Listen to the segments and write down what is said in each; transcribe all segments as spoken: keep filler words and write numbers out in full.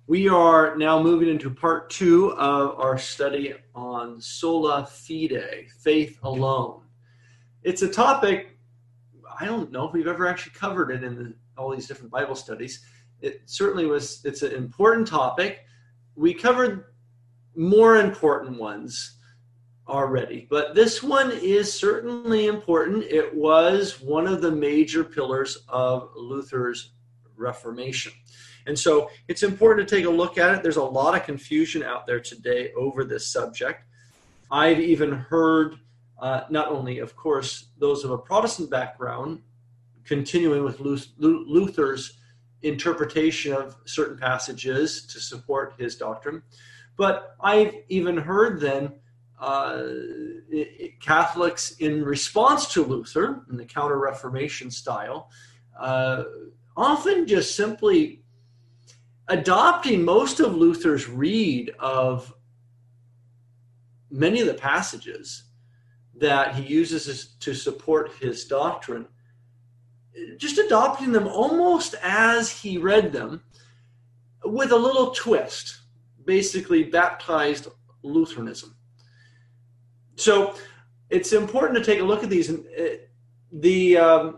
We are now moving into part two of our study on sola fide, faith alone. It's a topic, I don't know if we've ever actually covered it in the, all these different Bible studies. It certainly was, it's an important topic. We covered more important ones already, but this one is certainly important. It was one of the major pillars of Luther's Reformation. And so it's important to take a look at it. There's a lot of confusion out there today over this subject. I've even heard, uh, not only, of course, those of a Protestant background, continuing with Luther's interpretation of certain passages to support his doctrine, but I've even heard then uh, Catholics in response to Luther, in the Counter-Reformation style, uh, often just simply adopting most of Luther's read of many of the passages that he uses to support his doctrine, just adopting them almost as he read them with a little twist, basically baptized Lutheranism. So it's important to take a look at these. The um,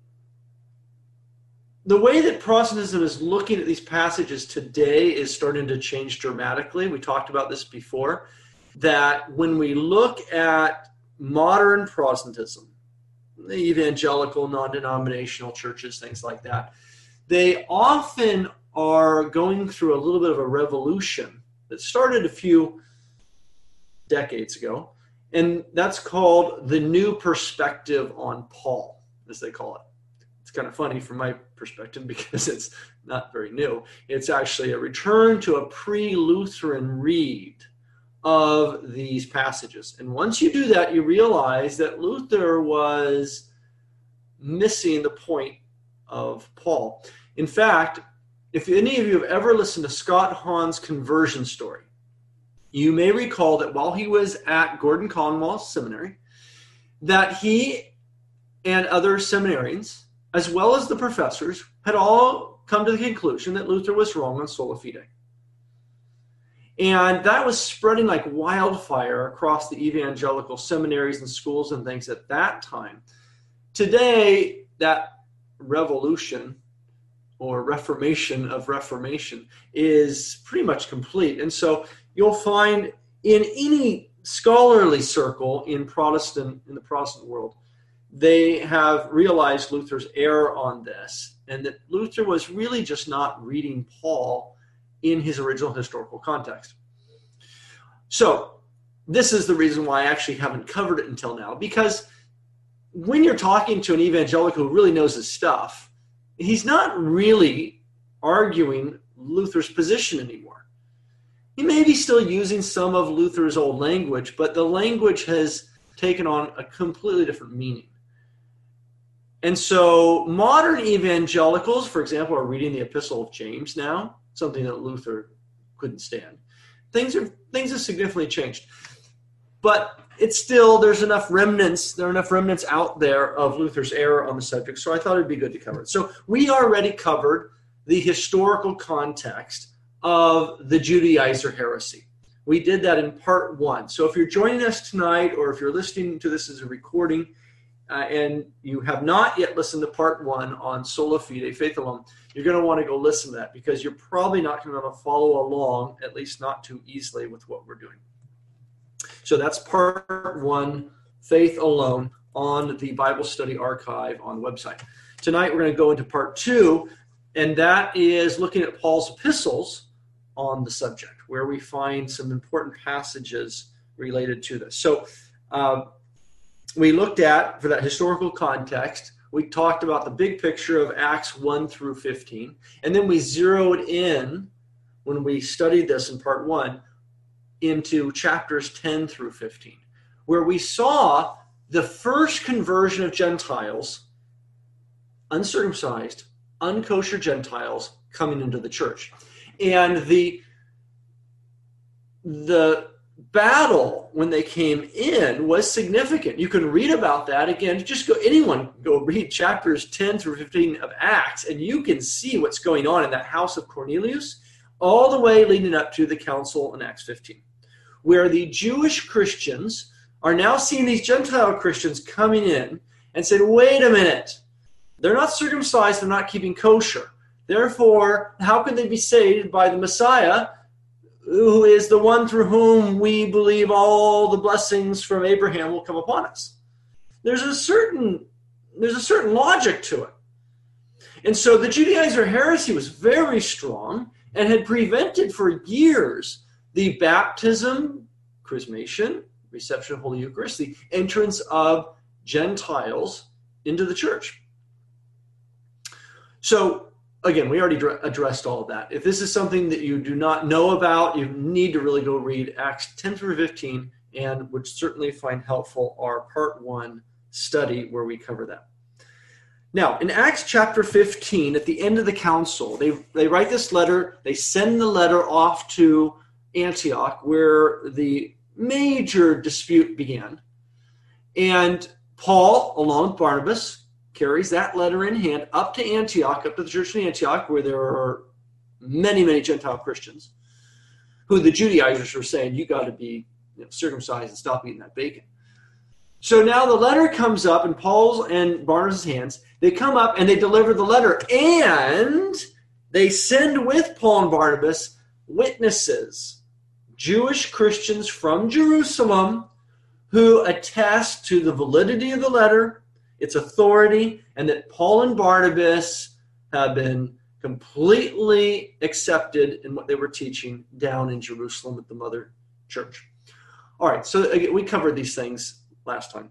The way that Protestantism is looking at these passages today is starting to change dramatically. We talked about this before, that when we look at modern Protestantism, the evangelical, non-denominational churches, things like that, they often are going through a little bit of a revolution that started a few decades ago, and that's called the new perspective on Paul, as they call it. It's kind of funny from my perspective because it's not very new. It's actually a return to a pre-Lutheran read of these passages. And once you do that, you realize that Luther was missing the point of Paul. In fact, if any of you have ever listened to Scott Hahn's conversion story, you may recall that while he was at Gordon Conwell Seminary, that he and other seminarians, as well as the professors, had all come to the conclusion that Luther was wrong on sola fide. And that was spreading like wildfire across the evangelical seminaries and schools and things at that time. Today, that revolution or reformation of Reformation is pretty much complete. And so you'll find in any scholarly circle in Protestant, in the Protestant world, they have realized Luther's error on this, and that Luther was really just not reading Paul in his original historical context. So this is the reason why I actually haven't covered it until now, because when you're talking to an evangelical who really knows his stuff, he's not really arguing Luther's position anymore. He may be still using some of Luther's old language, but the language has taken on a completely different meaning. And so modern evangelicals, for example, are reading the Epistle of James now, something that Luther couldn't stand. Things are things have significantly changed. But it's still, there's enough remnants, there are enough remnants out there of Luther's error on the subject, so I thought it'd be good to cover it. So we already covered the historical context of the Judaizer heresy. We did that in part one. So if you're joining us tonight, or if you're listening to this as a recording, Uh, and you have not yet listened to part one on sola fide, faith alone, you're going to want to go listen to that, because you're probably not going to be able to follow along, at least not too easily, with what we're doing. So that's part one, faith alone, on the Bible Study Archive on the website. Tonight we're going to go into part two, and that is looking at Paul's epistles on the subject, where we find some important passages related to this. So, uh, we looked at, for that historical context, we talked about the big picture of Acts one through fifteen, and then we zeroed in, when we studied this in part one, into chapters ten through fifteen, where we saw the first conversion of Gentiles, uncircumcised, unkosher Gentiles, coming into the church. And the, the battle when they came in was significant. You can read about that again. Just go, anyone go read chapters ten through fifteen of Acts, and you can see what's going on in that house of Cornelius. all the way leading up to the council in Acts fifteen, where the Jewish Christians are now seeing these Gentile Christians coming in and saying, wait a minute, they're not circumcised, they're not keeping kosher. Therefore, how can they be saved by the Messiah, who is the one through whom we believe all the blessings from Abraham will come upon us? There's a certain, there's a certain logic to it. And so the Judaizer heresy was very strong and had prevented for years the baptism, chrismation, reception of Holy Eucharist, the entrance of Gentiles into the church. So, again, we already addressed all of that. If this is something that you do not know about, you need to really go read Acts ten through fifteen, and would certainly find helpful our part one study where we cover that. Now, in Acts chapter fifteen, at the end of the council, they, they write this letter, they send the letter off to Antioch, where the major dispute began. And Paul, along with Barnabas, carries that letter in hand up to Antioch, up to the church in Antioch, where there are many, many Gentile Christians, who the Judaizers were saying, you got to be you know, circumcised and stop eating that bacon. So now the letter comes up in Paul's and Barnabas' hands. They come up and they deliver the letter, and they send with Paul and Barnabas witnesses, Jewish Christians from Jerusalem, who attest to the validity of the letter, its authority, and that Paul and Barnabas have been completely accepted in what they were teaching down in Jerusalem at the mother church. All right, so again, we covered these things last time.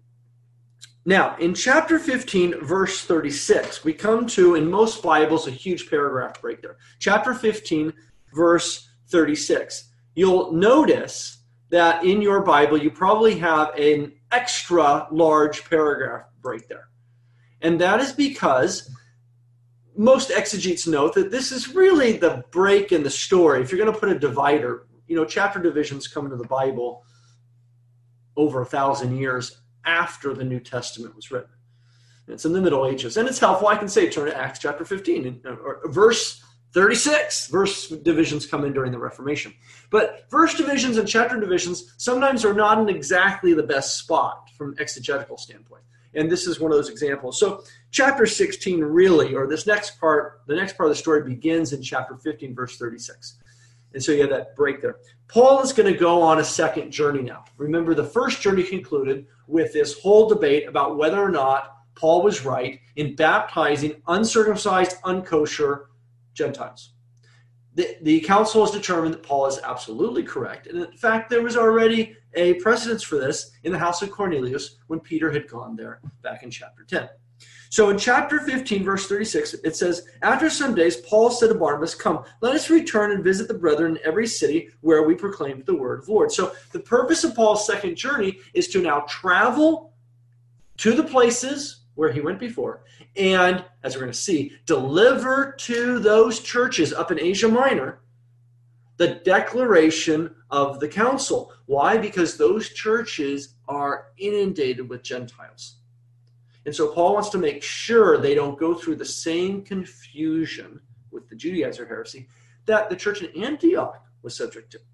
Now, in chapter fifteen, verse thirty-six, we come to, in most Bibles, a huge paragraph break there. Chapter fifteen, verse thirty-six. You'll notice that in your Bible, you probably have an extra large paragraph break there. And that is because most exegetes note that this is really the break in the story. If you're going to put a divider, you know, chapter divisions come into the Bible over a thousand years after the New Testament was written. It's in the Middle Ages. And it's helpful, I can say, turn to Acts chapter fifteen, or verse thirty-six. Verse divisions come in during the Reformation. But verse divisions and chapter divisions sometimes are not in exactly the best spot from an exegetical standpoint. And this is one of those examples. So chapter sixteen really, or this next part, the next part of the story begins in chapter fifteen, verse thirty-six. And so you have that break there. Paul is going to go on a second journey now. Remember, the first journey concluded with this whole debate about whether or not Paul was right in baptizing uncircumcised, unkosher Gentiles. The, the council has determined that Paul is absolutely correct. And in fact, there was already a precedence for this in the house of Cornelius when Peter had gone there back in chapter ten. So in chapter fifteen, verse thirty-six, it says, after some days, Paul said to Barnabas, come, let us return and visit the brethren in every city where we proclaimed the word of the Lord. So the purpose of Paul's second journey is to now travel to the places where he went before, and, as we're going to see, deliver to those churches up in Asia Minor the declaration of the council. Why? Because those churches are inundated with Gentiles. And so Paul wants to make sure they don't go through the same confusion with the Judaizer heresy that the church in Antioch was subject to,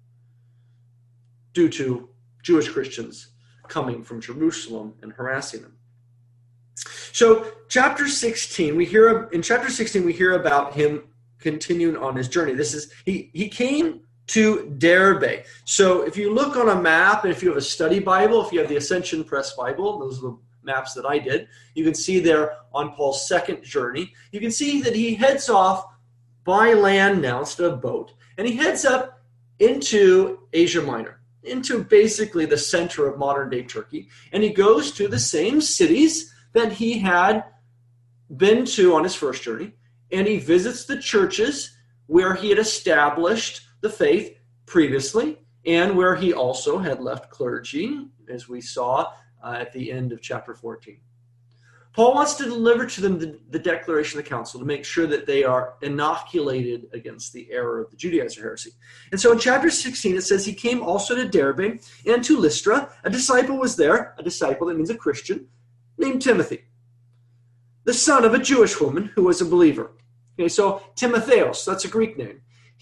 due to Jewish Christians coming from Jerusalem and harassing them. So chapter sixteen, we hear in chapter sixteen we hear about him continuing on his journey. This is he he came to Derbe. So if you look on a map, and if you have a study Bible, if you have the Ascension Press Bible, those are the maps that I did, you can see there on Paul's second journey, you can see that he heads off by land now instead of boat, and he heads up into Asia Minor, into basically the center of modern-day Turkey, and he goes to the same cities that he had been to on his first journey, and he visits the churches where he had established the faith previously, and where he also had left clergy, as we saw uh, at the end of chapter fourteen. Paul wants to deliver to them the, the declaration of the council to make sure that they are inoculated against the error of the Judaizer heresy. And so in chapter sixteen, it says, he came also to Derbe and to Lystra. A disciple was there, a disciple, that means a Christian, named Timothy, the son of a Jewish woman who was a believer. Okay, so Timotheos, that's a Greek name.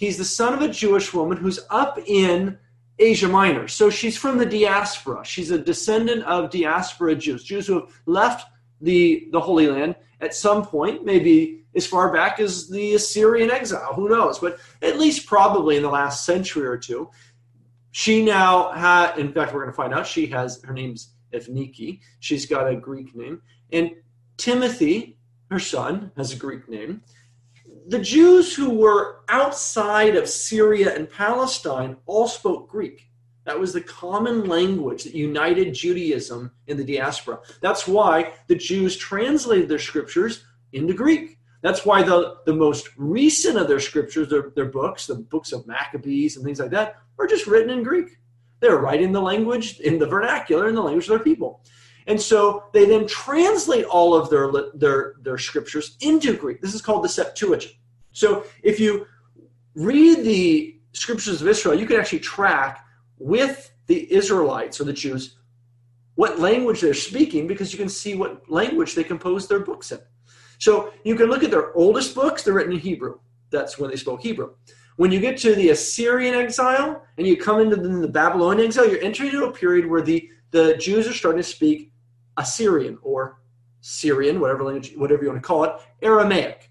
He's the son of a Jewish woman who's up in Asia Minor. So she's from the diaspora. She's a descendant of diaspora Jews, Jews who have left the, the Holy Land at some point, maybe as far back as the Assyrian exile, who knows, but at least probably in the last century or two. She now had, in fact, we're going to find out, she has, her name's Evniki. She's got a Greek name. And Timothy, her son, has a Greek name. The Jews who were outside of Syria and Palestine all spoke Greek. That was the common language that united Judaism in the diaspora. That's why the Jews translated their scriptures into Greek. That's why the, the most recent of their scriptures, their, their books, the books of Maccabees and things like that, are just written in Greek. They're writing the language, in the vernacular, in the language of their people. And so they then translate all of their, their, their scriptures into Greek. This is called the Septuagint. So if you read the scriptures of Israel, you can actually track with the Israelites or the Jews what language they're speaking, because you can see what language they composed their books in. So you can look at their oldest books, they're written in Hebrew. That's when they spoke Hebrew. When you get to the Assyrian exile and you come into the, the Babylonian exile, you're entering into a period where the, the Jews are starting to speak Assyrian or Syrian, whatever language, whatever you want to call it, Aramaic.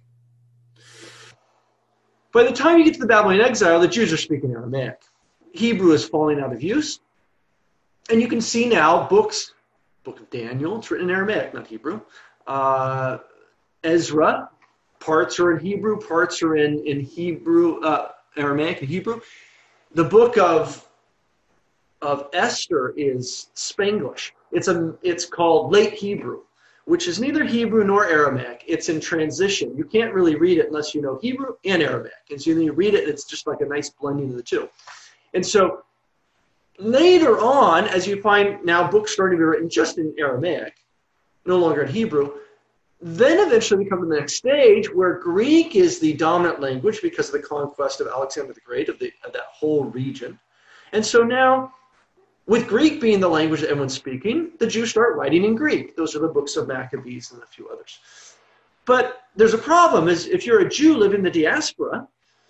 By the time you get to the Babylonian exile, the Jews are speaking Aramaic. Hebrew is falling out of use. And you can see now books, Book of Daniel, it's written in Aramaic, not Hebrew. Uh, Ezra, parts are in Hebrew, parts are in, in Hebrew, uh, Aramaic and Hebrew. The book of, of Esther is Spanglish. It's, a, it's called Late Hebrew, which is neither Hebrew nor Aramaic. It's in transition. You can't really read it unless you know Hebrew and Aramaic. And so when you read it, it's just like a nice blending of the two. And so later on, as you find now books starting to be written just in Aramaic, no longer in Hebrew, then eventually we come to the next stage where Greek is the dominant language because of the conquest of Alexander the Great of, the, of that whole region. And so now, with Greek being the language that everyone's speaking, the Jews start writing in Greek. Those are the books of Maccabees and a few others. But there's a problem, is if you're a Jew living in the diaspora,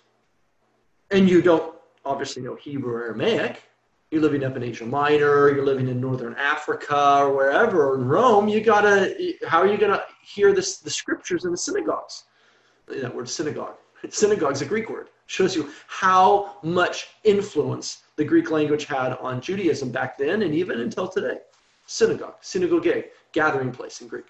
and you don't obviously know Hebrew or Aramaic, you're living up in Asia Minor, you're living in Northern Africa or wherever, or in Rome, you gotta, how are you gonna hear this, the scriptures in the synagogues? That word synagogue. Synagogue is a Greek word. Shows you how much influence the Greek language had on Judaism back then and even until today. Synagogue, synagoge, gathering place in Greek.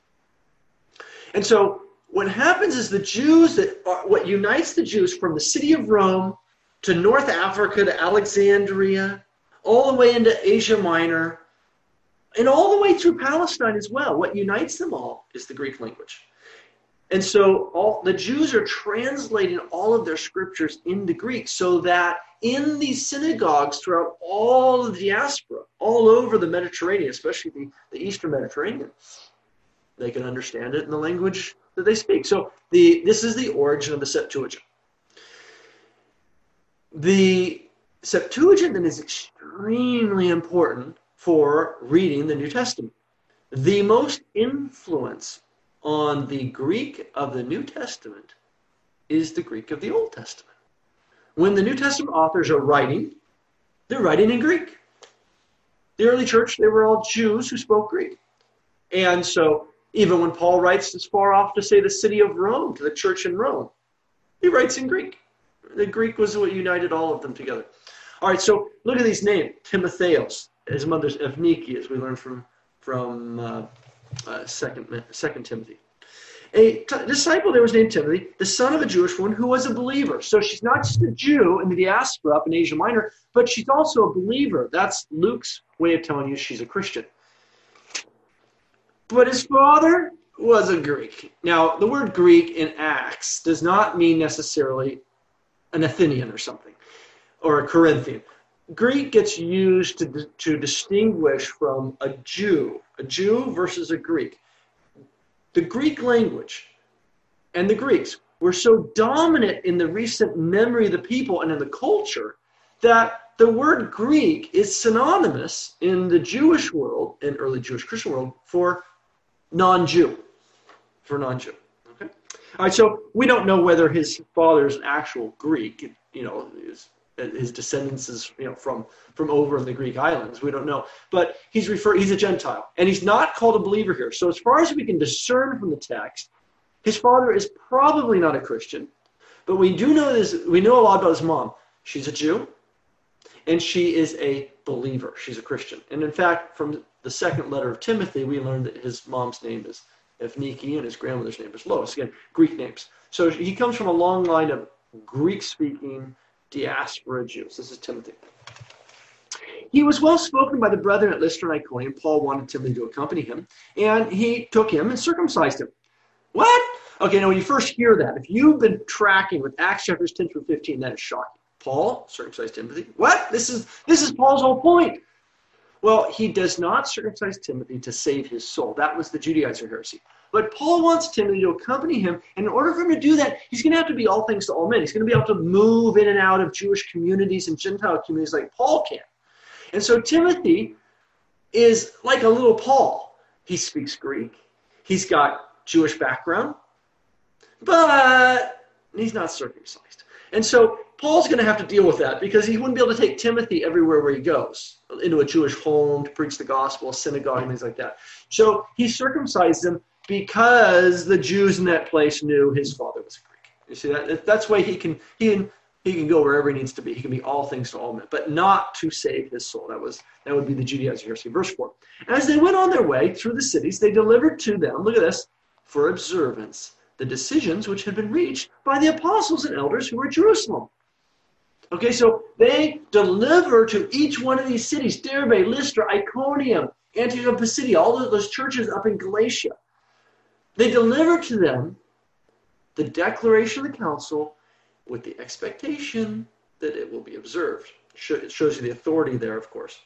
And so what happens is the Jews, that are, what unites the Jews from the city of Rome to North Africa to Alexandria, all the way into Asia Minor, and all the way through Palestine as well. What unites them all is the Greek language. And so all the Jews are translating all of their scriptures into Greek so that in these synagogues throughout all of the diaspora, all over the Mediterranean, especially the, the Eastern Mediterranean, they can understand it in the language that they speak. So the this is the origin of the Septuagint. The Septuagint then is extremely important for reading the New Testament. The most influence on the Greek of the New Testament is the Greek of the Old Testament. When the New Testament authors are writing, they're writing in Greek. The early church, they were all Jews who spoke Greek. And so even when Paul writes as far off to say the city of Rome, to the church in Rome, he writes in Greek. The Greek was what united all of them together. All right, so look at these names. Timotheos, his mother's Evniki, as we learned from, from uh, uh, second, second Timothy. A t- disciple there was named Timothy, the son of a Jewish woman who was a believer. So she's not just a Jew in the diaspora up in Asia Minor, but she's also a believer. That's Luke's way of telling you she's a Christian. But his father was a Greek. Now, the word Greek in Acts does not mean necessarily an Athenian or something, or a Corinthian. Greek gets used to, to distinguish from a Jew, a Jew versus a Greek. The Greek language and the Greeks were so dominant in the recent memory of the people and in the culture that the word Greek is synonymous in the Jewish world, in early Jewish Christian world, for non-Jew, for non-Jew. Okay? All right, so we don't know whether his father is an actual Greek. you know, his, his descendants is, you know, from, from over in the Greek islands. We don't know. But he's refer, he's a Gentile. And he's not called a believer here. So as far as we can discern from the text, his father is probably not a Christian. But we do know this, we know a lot about his mom. She's a Jew. And she is a believer. She's a Christian. And in fact, from the second letter of Timothy, we learned that his mom's name is Evniki and his grandmother's name is Lois. Again, Greek names. So he comes from a long line of Greek-speaking diaspora Jews. This is Timothy. He was well spoken by the brethren at Lystra and Iconium. Paul wanted Timothy to accompany him, and he took him and circumcised him. What? Okay, now when you first hear that, if you've been tracking with Acts chapters ten through fifteen, that is shocking. Paul circumcised Timothy. What? This is this is Paul's whole point. Well, he does not circumcise Timothy to save his soul. That was the Judaizer heresy. But Paul wants Timothy to accompany him, and in order for him to do that, he's going to have to be all things to all men. He's going to be able to move in and out of Jewish communities and Gentile communities like Paul can. And so Timothy is like a little Paul. He speaks Greek. He's got Jewish background, but he's not circumcised. And so Paul's going to have to deal with that because he wouldn't be able to take Timothy everywhere where he goes, into a Jewish home to preach the gospel, a synagogue, and things like that. So he circumcised him because the Jews in that place knew his father was a Greek. You see, that that's why he can he can he can go wherever he needs to be. He can be all things to all men, but not to save his soul. That was that would be the Judaizer heresy. Verse four. As they went on their way through the cities, they delivered to them, look at this, for observance, the decisions which had been reached by the apostles and elders who were at Jerusalem. Okay, so they deliver to each one of these cities, Derbe, Lystra, Iconium, Antioch, Pisidia, all of those churches up in Galatia. They deliver to them the declaration of the council with the expectation that it will be observed. It shows you the authority there, of course.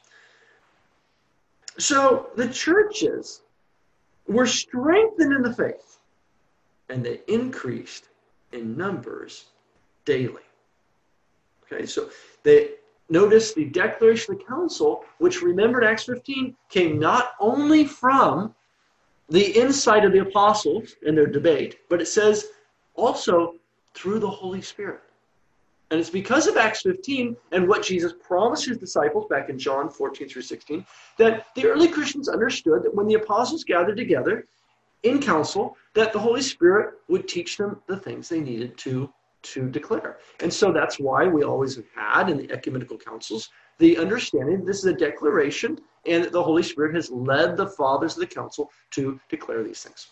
So the churches were strengthened in the faith, and they increased in numbers daily. Okay, so they notice the declaration of the council, which remember in Acts fifteen, came not only from the insight of the apostles in their debate, but it says also through the Holy Spirit. And it's because of Acts fifteen and what Jesus promised his disciples back in John fourteen through sixteen, that the early Christians understood that when the apostles gathered together in council, that the Holy Spirit would teach them the things they needed to to declare. And so that's why we always have had in the ecumenical councils the understanding that this is a declaration and that the Holy Spirit has led the fathers of the council to declare these things.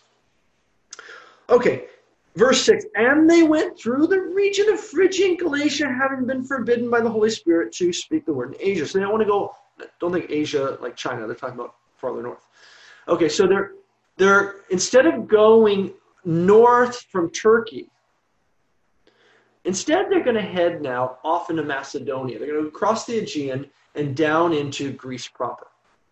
Okay, verse six, and they went through the region of Phrygia and Galatia, having been forbidden by the Holy Spirit to speak the word in Asia. So they don't want to go, don't think Asia like China, they're talking about farther north. Okay, so they're, they're instead of going north from Turkey, instead, they're going to head now off into Macedonia. They're going to cross the Aegean and down into Greece proper.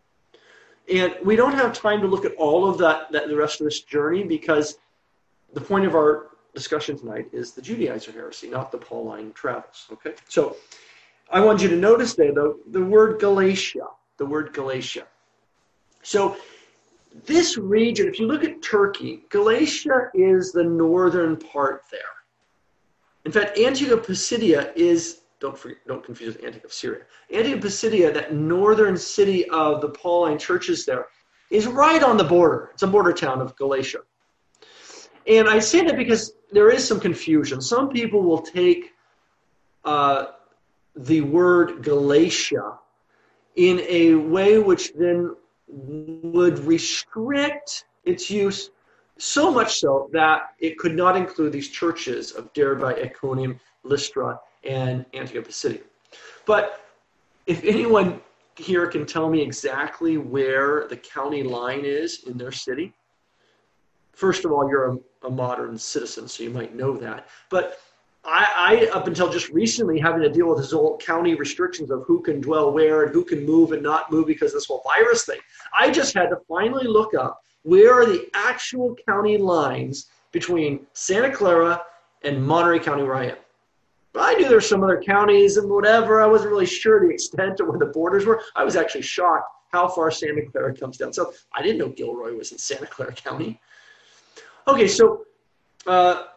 And we don't have time to look at all of that, that the rest of this journey, because the point of our discussion tonight is the Judaizer heresy, not the Pauline travels. Okay, so I want you to notice there, though, the word Galatia, the word Galatia. So this region, if you look at Turkey, Galatia is the northern part there. In fact, Antioch of Pisidia is, don't forget, don't confuse with Antioch of Syria. Antioch of Pisidia, that northern city of the Pauline churches there, is right on the border. It's a border town of Galatia. And I say that because there is some confusion. Some people will take uh, the word Galatia in a way which then would restrict its use, so much so that it could not include these churches of Derbe, Iconium, Lystra, and Antioch Pisidia. But if anyone here can tell me exactly where the county line is in their city, first of all, you're a, a modern citizen, so you might know that. But I, I, up until just recently, having to deal with this whole county restrictions of who can dwell where and who can move and not move because of this whole virus thing, I just had to finally look up where are the actual county lines between Santa Clara and Monterey County where I am. But I knew there were some other counties and whatever. I wasn't really sure the extent of where the borders were. I was actually shocked how far Santa Clara comes down south. I didn't know Gilroy was in Santa Clara County. Okay, so uh,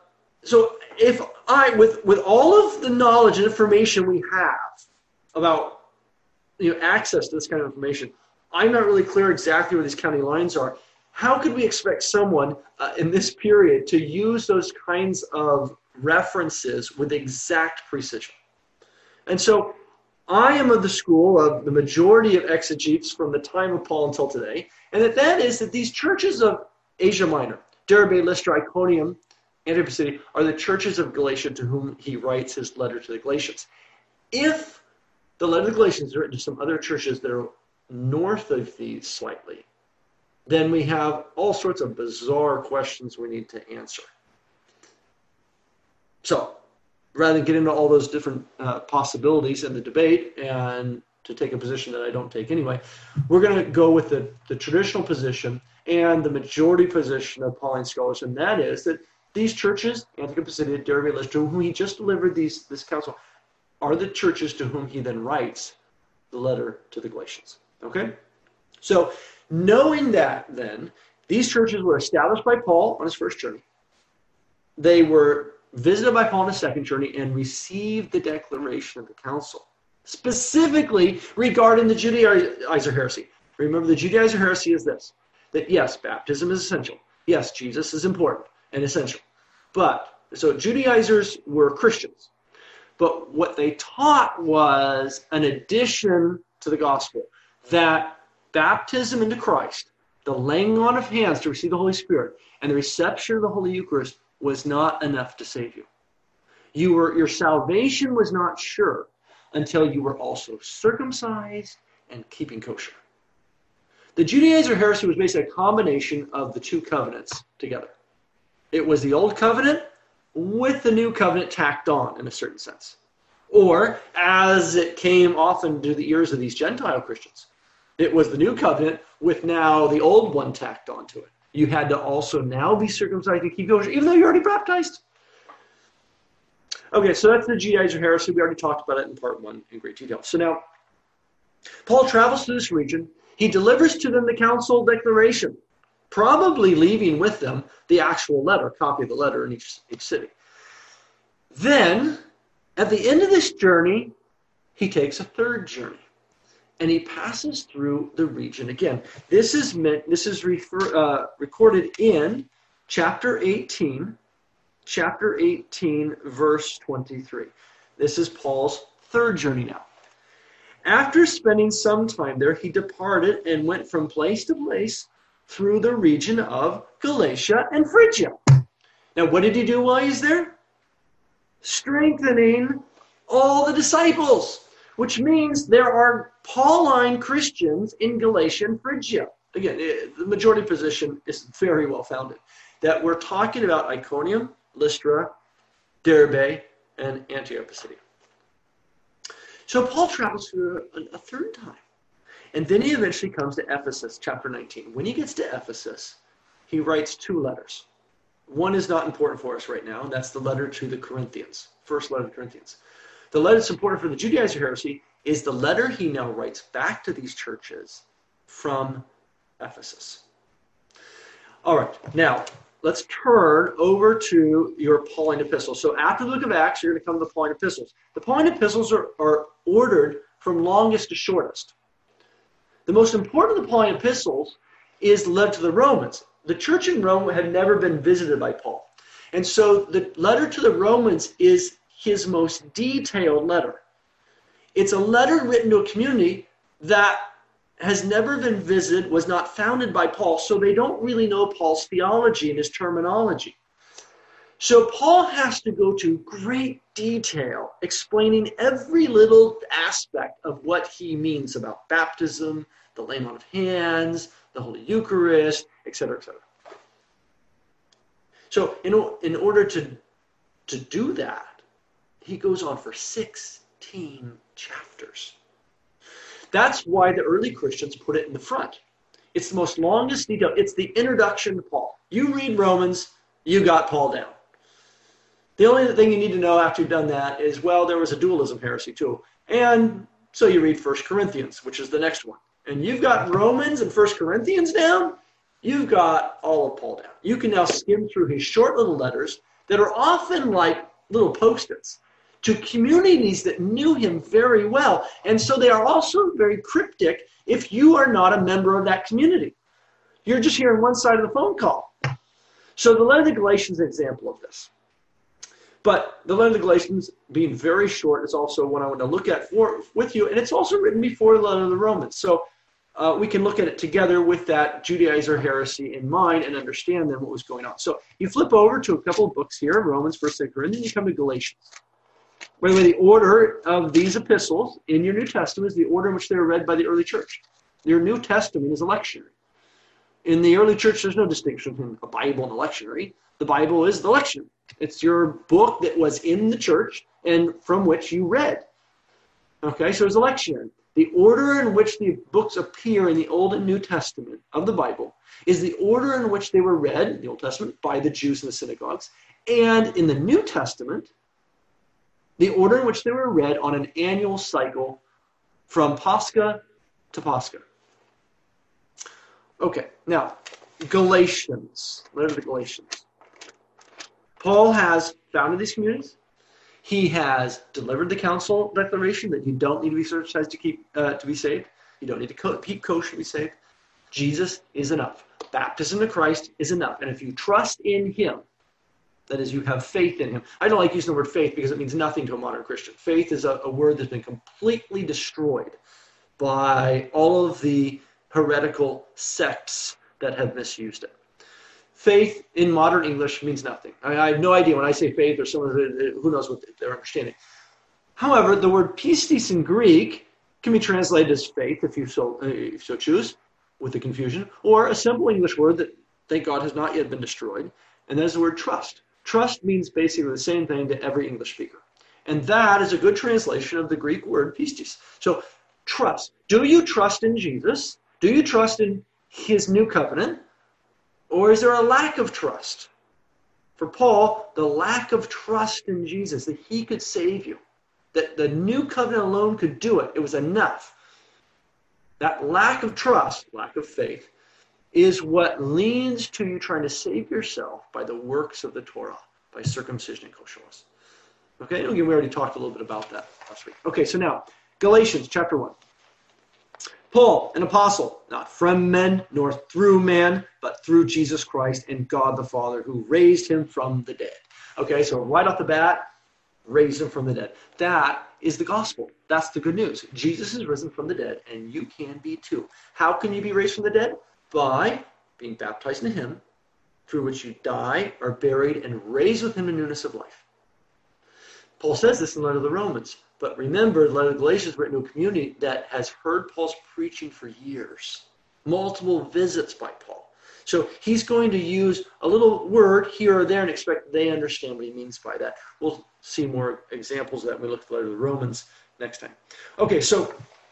so if I, with, with all of the knowledge and information we have about, you know, access to this kind of information, I'm not really clear exactly where these county lines are. How could we expect someone uh, in this period to use those kinds of references with exact precision? And so I am of the school of the majority of exegetes from the time of Paul until today, and that that is that these churches of Asia Minor, Derbe, Lystra, Iconium, Antioch Pisidia, are the churches of Galatia to whom he writes his letter to the Galatians. If the letter to the Galatians is written to some other churches that are north of these slightly, then we have all sorts of bizarre questions we need to answer. So, rather than get into all those different uh, possibilities in the debate and to take a position that I don't take anyway, we're going to go with the, the traditional position and the majority position of Pauline scholars, and that is that these churches, Antioch Pisidia, Derbe, Lystra, to whom he just delivered these, this counsel, are the churches to whom he then writes the letter to the Galatians. Okay? So, knowing that then, these churches were established by Paul on his first journey. They were visited by Paul on his second journey and received the declaration of the council, specifically regarding the Judaizer heresy. Remember, the Judaizer heresy is this, that yes, baptism is essential. Yes, Jesus is important and essential. But, so Judaizers were Christians. But what they taught was an addition to the gospel, that baptism into Christ, the laying on of hands to receive the Holy Spirit, and the reception of the Holy Eucharist was not enough to save you. You were, your salvation was not sure until you were also circumcised and keeping kosher. The Judaizer heresy was basically a combination of the two covenants together. It was the old covenant with the new covenant tacked on in a certain sense. Or, as it came often to the ears of these Gentile Christians, it was the new covenant with now the old one tacked onto it. You had to also now be circumcised and keep kosher, even though you're already baptized. Okay, so that's the Judaizer heresy. We already talked about it in part one in great detail. So now, Paul travels to this region. He delivers to them the council declaration, probably leaving with them the actual letter, copy of the letter in each, each city. Then, at the end of this journey, he takes a third journey. And he passes through the region again. This is meant. This is refer, uh, recorded in chapter eighteen, chapter eighteen, verse twenty-three. This is Paul's third journey now. After spending some time there, he departed and went from place to place through the region of Galatia and Phrygia. Now, what did he do while he's there? Strengthening all the disciples. Which means there are Pauline Christians in Galatia and Phrygia. Again, the majority position is very well founded. That we're talking about Iconium, Lystra, Derbe, and Antioch Pisidia. So Paul travels through a, a third time. And then he eventually comes to Ephesus, chapter nineteen. When he gets to Ephesus, he writes two letters. One is not important for us right now, and that's the letter to the Corinthians, first letter to the Corinthians. The letter that's important for the Judaizer heresy is the letter he now writes back to these churches from Ephesus. All right, now let's turn over to your Pauline epistles. So after the book of Acts, you're going to come to the Pauline epistles. The Pauline epistles are, are ordered from longest to shortest. The most important of the Pauline epistles is the letter to the Romans. The church in Rome had never been visited by Paul. And so the letter to the Romans is his most detailed letter. It's a letter written to a community that has never been visited, was not founded by Paul, so they don't really know Paul's theology and his terminology. So Paul has to go to great detail explaining every little aspect of what he means about baptism, the laying on of hands, the Holy Eucharist, et cetera, et cetera. So in, in order to, to do that, he goes on for sixteen chapters. That's why the early Christians put it in the front. It's the most longest detail. It's the introduction to Paul. You read Romans, you got Paul down. The only thing you need to know after you've done that is, well, there was a dualism heresy too. And so you read First Corinthians, which is the next one. And you've got Romans and First Corinthians down, you've got all of Paul down. You can now skim through his short little letters that are often like little post-its to communities that knew him very well. And so they are also very cryptic if you are not a member of that community. You're just hearing one side of the phone call. So the letter to the Galatians is an example of this. But the letter to the Galatians, being very short, is also one I want to look at for, with you. And it's also written before the letter to the Romans. So uh, we can look at it together with that Judaizer heresy in mind and understand then what was going on. So you flip over to a couple of books here, Romans, First, Second Corinthians, you come to Galatians. By the way, the order of these epistles in your New Testament is the order in which they were read by the early church. Your New Testament is a lectionary. In the early church, there's no distinction between a Bible and a lectionary. The Bible is the lectionary. It's your book that was in the church and from which you read. Okay, so it's a lectionary. The order in which the books appear in the Old and New Testament of the Bible is the order in which they were read in the Old Testament by the Jews in the synagogues. And in the New Testament, the order in which they were read on an annual cycle from Pascha to Pascha. Okay, now, Galatians, letter to the Galatians. Paul has founded these communities. He has delivered the council declaration that you don't need to be circumcised to keep uh, to be saved. You don't need to co- keep kosher to be saved. Jesus is enough. Baptism to Christ is enough. And if you trust in him, that is, you have faith in him. I don't like using the word faith because it means nothing to a modern Christian. Faith is a, a word that's been completely destroyed by all of the heretical sects that have misused it. Faith in modern English means nothing. I, mean, I have no idea when I say faith or someone who knows what they're understanding. However, the word pistis in Greek can be translated as faith if you so, if you so choose, with the confusion, or a simple English word that, thank God, has not yet been destroyed, and that is the word trust. Trust means basically the same thing to every English speaker. And that is a good translation of the Greek word pistis. So trust. Do you trust in Jesus? Do you trust in his new covenant? Or is there a lack of trust? For Paul, the lack of trust in Jesus, that he could save you, that the new covenant alone could do it, it was enough. That lack of trust, lack of faith, is what leads to you trying to save yourself by the works of the Torah, by circumcision and kosherus. Okay, and again, we already talked a little bit about that last week. Okay, so now, Galatians chapter one. Paul, an apostle, not from men nor through man, but through Jesus Christ and God the Father, who raised him from the dead. Okay, so right off the bat, raised him from the dead. That is the gospel. That's the good news. Jesus is risen from the dead, and you can be too. How can you be raised from the dead? By being baptized into him, through which you die, are buried, and raised with him in newness of life. Paul says this in the letter to the Romans. But remember, the letter to Galatians is written to a community that has heard Paul's preaching for years. Multiple visits by Paul. So he's going to use a little word here or there and expect they understand what he means by that. We'll see more examples of that when we look at the letter to the Romans next time. Okay, so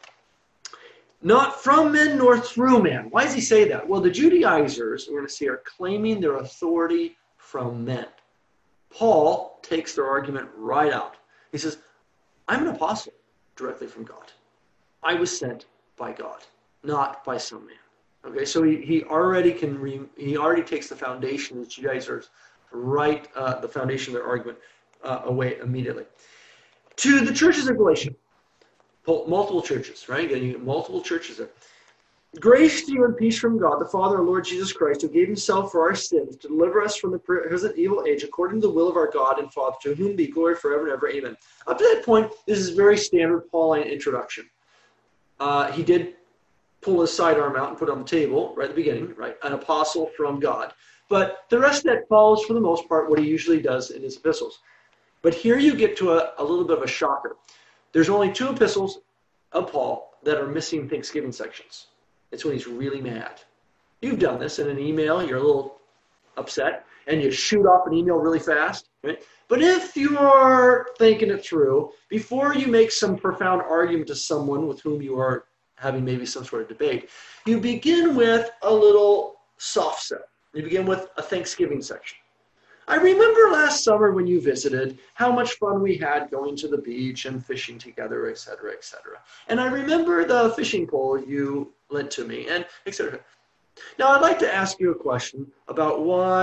not from men nor through man. Why does he say that? Well, the Judaizers, we're going to see, are claiming their authority from men. Paul takes their argument right out. He says, I'm an apostle directly from God. I was sent by God, not by some man. Okay, so he, he already can re, he already takes the foundation of the Judaizers, right, uh, the foundation of their argument uh, away immediately. To the churches of Galatia, multiple churches, right? You get multiple churches there. Grace to you and peace from God, the Father, our Lord Jesus Christ, who gave himself for our sins to deliver us from the present evil age, according to the will of our God and Father, to whom be glory forever and ever. Amen. Up to that point, this is very standard Pauline introduction. Uh, he did pull his sidearm out and put it on the table right at the beginning, right? An apostle from God. But the rest of that follows, for the most part, what he usually does in his epistles. But here you get to a, a little bit of a shocker. There's only two epistles of Paul that are missing Thanksgiving sections. It's when he's really mad. You've done this in an email. You're a little upset, and you shoot off an email really fast. Right? But if you're thinking it through, before you make some profound argument to someone with whom you are having maybe some sort of debate, you begin with a little soft set. You begin with a Thanksgiving section. I remember last summer when you visited how much fun we had going to the beach and fishing together, et cetera, et cetera. And I remember the fishing pole you lent to me, and et cetera. Now, I'd like to ask you a question about why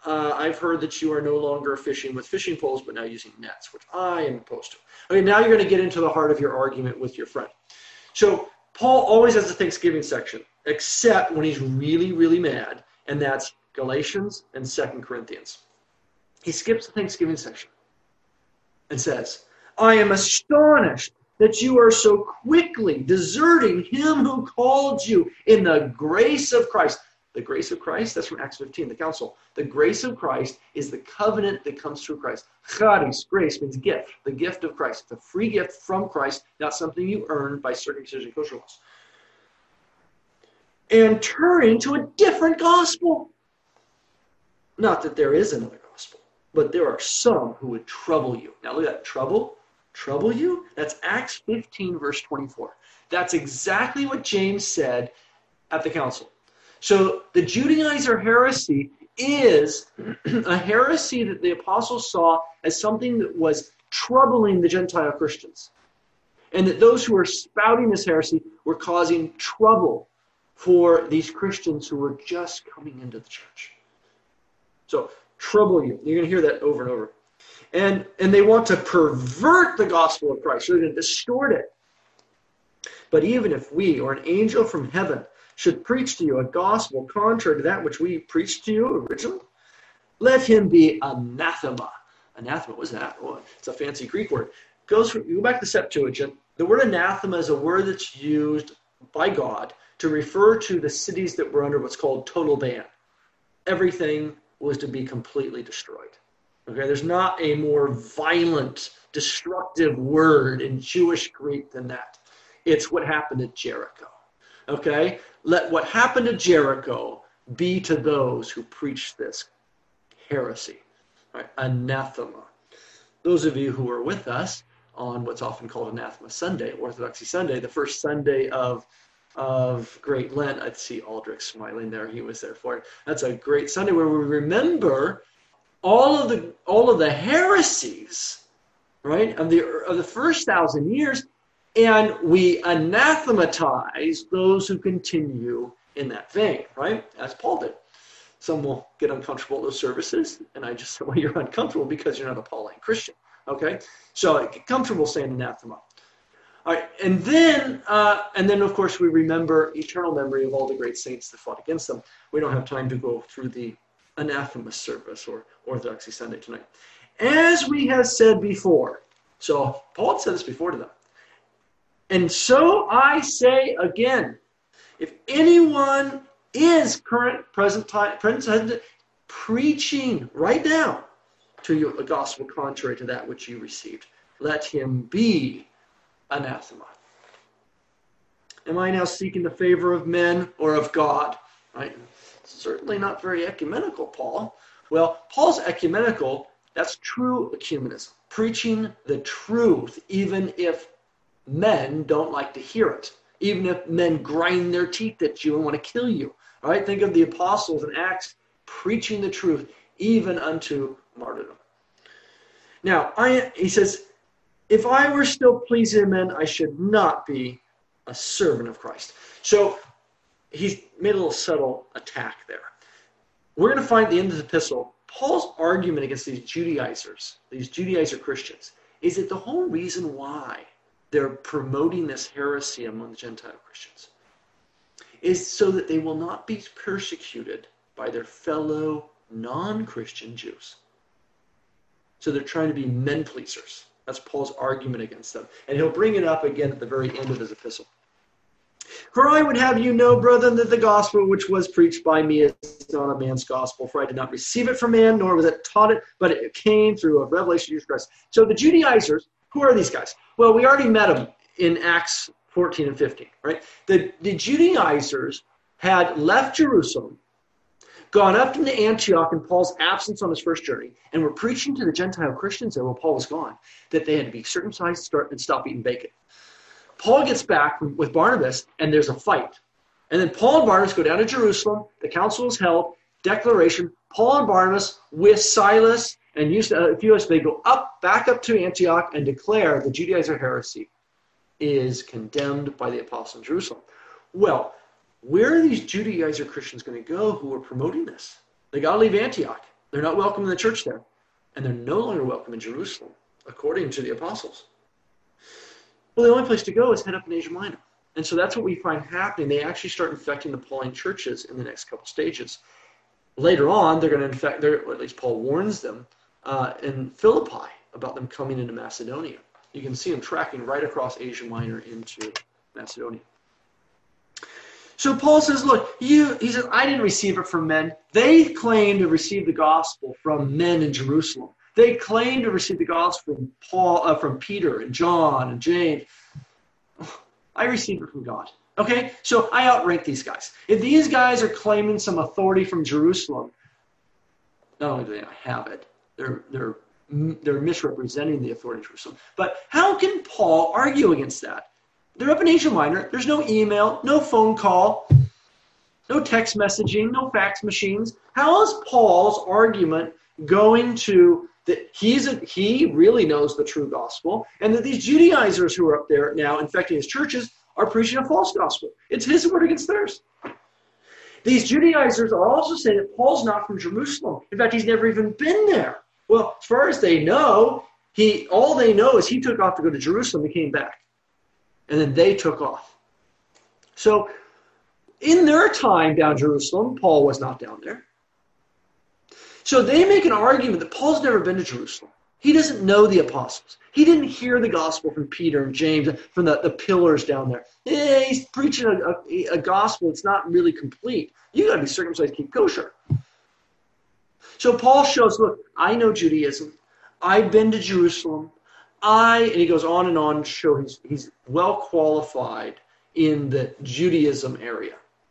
uh, I've heard that you are no longer fishing with fishing poles, but now using nets, which I am opposed to. Okay, now you're going to get into the heart of your argument with your friend. So Paul always has a Thanksgiving section, except when he's really, really mad, and that's Galatians and Second Corinthians. He skips the Thanksgiving section and says, I am astonished that you are so quickly deserting him who called you in the grace of Christ. The grace of Christ, that's from Acts fifteen, the council. The grace of Christ is the covenant that comes through Christ. Charis, grace, means gift, the gift of Christ. It's a free gift from Christ, not something you earn by circumcision kosher laws. And turning to a different gospel. Not that there is another gospel, but there are some who would trouble you. Now look at that, trouble, trouble you? That's Acts fifteen, verse twenty-four. That's exactly what James said at the council. So the Judaizer heresy is a heresy that the apostles saw as something that was troubling the Gentile Christians. And that those who were spouting this heresy were causing trouble for these Christians who were just coming into the church. So, trouble you. You're going to hear that over and over. And, and they want to pervert the gospel of Christ. So they're going to distort it. But even if we or an angel from heaven should preach to you a gospel contrary to that which we preached to you originally, let him be anathema. Anathema, what is that? Well, it's a fancy Greek word. Goes from, you go back to the Septuagint. The word anathema is a word that's used by God to refer to the cities that were under what's called total ban. Everything was to be completely destroyed. Okay, there's not a more violent, destructive word in Jewish Greek than that. It's what happened at Jericho. Okay, let what happened to Jericho be to those who preach this heresy. Right? Anathema. Those of you who were with us on what's often called Anathema Sunday, Orthodoxy Sunday, the first Sunday of of Great Lent. I'd see Aldrich smiling there. He was there for it. That's a great Sunday where we remember all of the all of the heresies, right, of the of the first thousand years, and we anathematize those who continue in that vein, right? As Paul did. Some will get uncomfortable at those services, and I just say, well, you're uncomfortable because you're not a Pauline Christian, okay? So get comfortable saying anathema. All right, and then, uh, and then, of course, we remember eternal memory of all the great saints that fought against them. We don't have time to go through the anathema service or Orthodoxy Sunday tonight. As we have said before, so Paul had said this before to them, and so I say again, if anyone is current, present time, present, preaching right now to you a gospel contrary to that which you received, let him be anathema. Am I now seeking the favor of men or of God? Right? Certainly not very ecumenical, Paul. Well, Paul's ecumenical, that's true ecumenism. Preaching the truth, even if men don't like to hear it. Even if men grind their teeth at you and want to kill you. All right? Think of the apostles in Acts preaching the truth, even unto martyrdom. Now, I, he says, if I were still pleasing men, I should not be a servant of Christ. So he's made a little subtle attack there. We're going to find at the end of the epistle, Paul's argument against these Judaizers, these Judaizer Christians, is that the whole reason why they're promoting this heresy among the Gentile Christians is so that they will not be persecuted by their fellow non-Christian Jews. So they're trying to be men pleasers. That's Paul's argument against them. And he'll bring it up again at the very end of his epistle. For I would have you know, brethren, that the gospel which was preached by me is not a man's gospel, for I did not receive it from man, nor was it taught it, but it came through a revelation of Jesus Christ. So the Judaizers, who are these guys? Well, we already met them in Acts fourteen and fifteen, right? The, the Judaizers had left Jerusalem, gone up into Antioch in Paul's absence on his first journey, and were preaching to the Gentile Christians there while Paul was gone, that they had to be circumcised start, and stop eating bacon. Paul gets back with Barnabas, and there's a fight. And then Paul and Barnabas go down to Jerusalem. The council is held. Declaration. Paul and Barnabas with Silas and used a few others, they go up, back up to Antioch and declare the Judaizer heresy is condemned by the apostle in Jerusalem. Well, where are these Judaizer Christians going to go who are promoting this? They got to leave Antioch. They're not welcome in the church there. And they're no longer welcome in Jerusalem, according to the apostles. Well, the only place to go is head up in Asia Minor. And so that's what we find happening. They actually start infecting the Pauline churches in the next couple stages. Later on, they're going to infect, or at least Paul warns them, uh, in Philippi about them coming into Macedonia. You can see them tracking right across Asia Minor into Macedonia. So Paul says, look, you, he says, I didn't receive it from men. They claim to receive the gospel from men in Jerusalem. They claim to receive the gospel from Paul, uh, from Peter and John and James. I received it from God. Okay, so I outrank these guys. If these guys are claiming some authority from Jerusalem, not only do they not have it, they're they're they're misrepresenting the authority of Jerusalem. But how can Paul argue against that? They're up in Asia Minor. There's no email, no phone call, no text messaging, no fax machines. How is Paul's argument going to that he's a, he really knows the true gospel, and that these Judaizers who are up there now infecting his churches are preaching a false gospel? It's his word against theirs. These Judaizers are also saying that Paul's not from Jerusalem. In fact, he's never even been there. Well, as far as they know, he all they know is he took off to go to Jerusalem and came back. And then they took off. So in their time down Jerusalem, Paul was not down there. So they make an argument that Paul's never been to Jerusalem. He doesn't know the apostles. He didn't hear the gospel from Peter and James, from the, the pillars down there. Eh, he's preaching a, a, a gospel that's not really complete. You got to be circumcised, keep kosher. So Paul shows, look, I know Judaism. I've been to Jerusalem. I, and he goes on and on to show he's, he's well qualified in the Judaism area.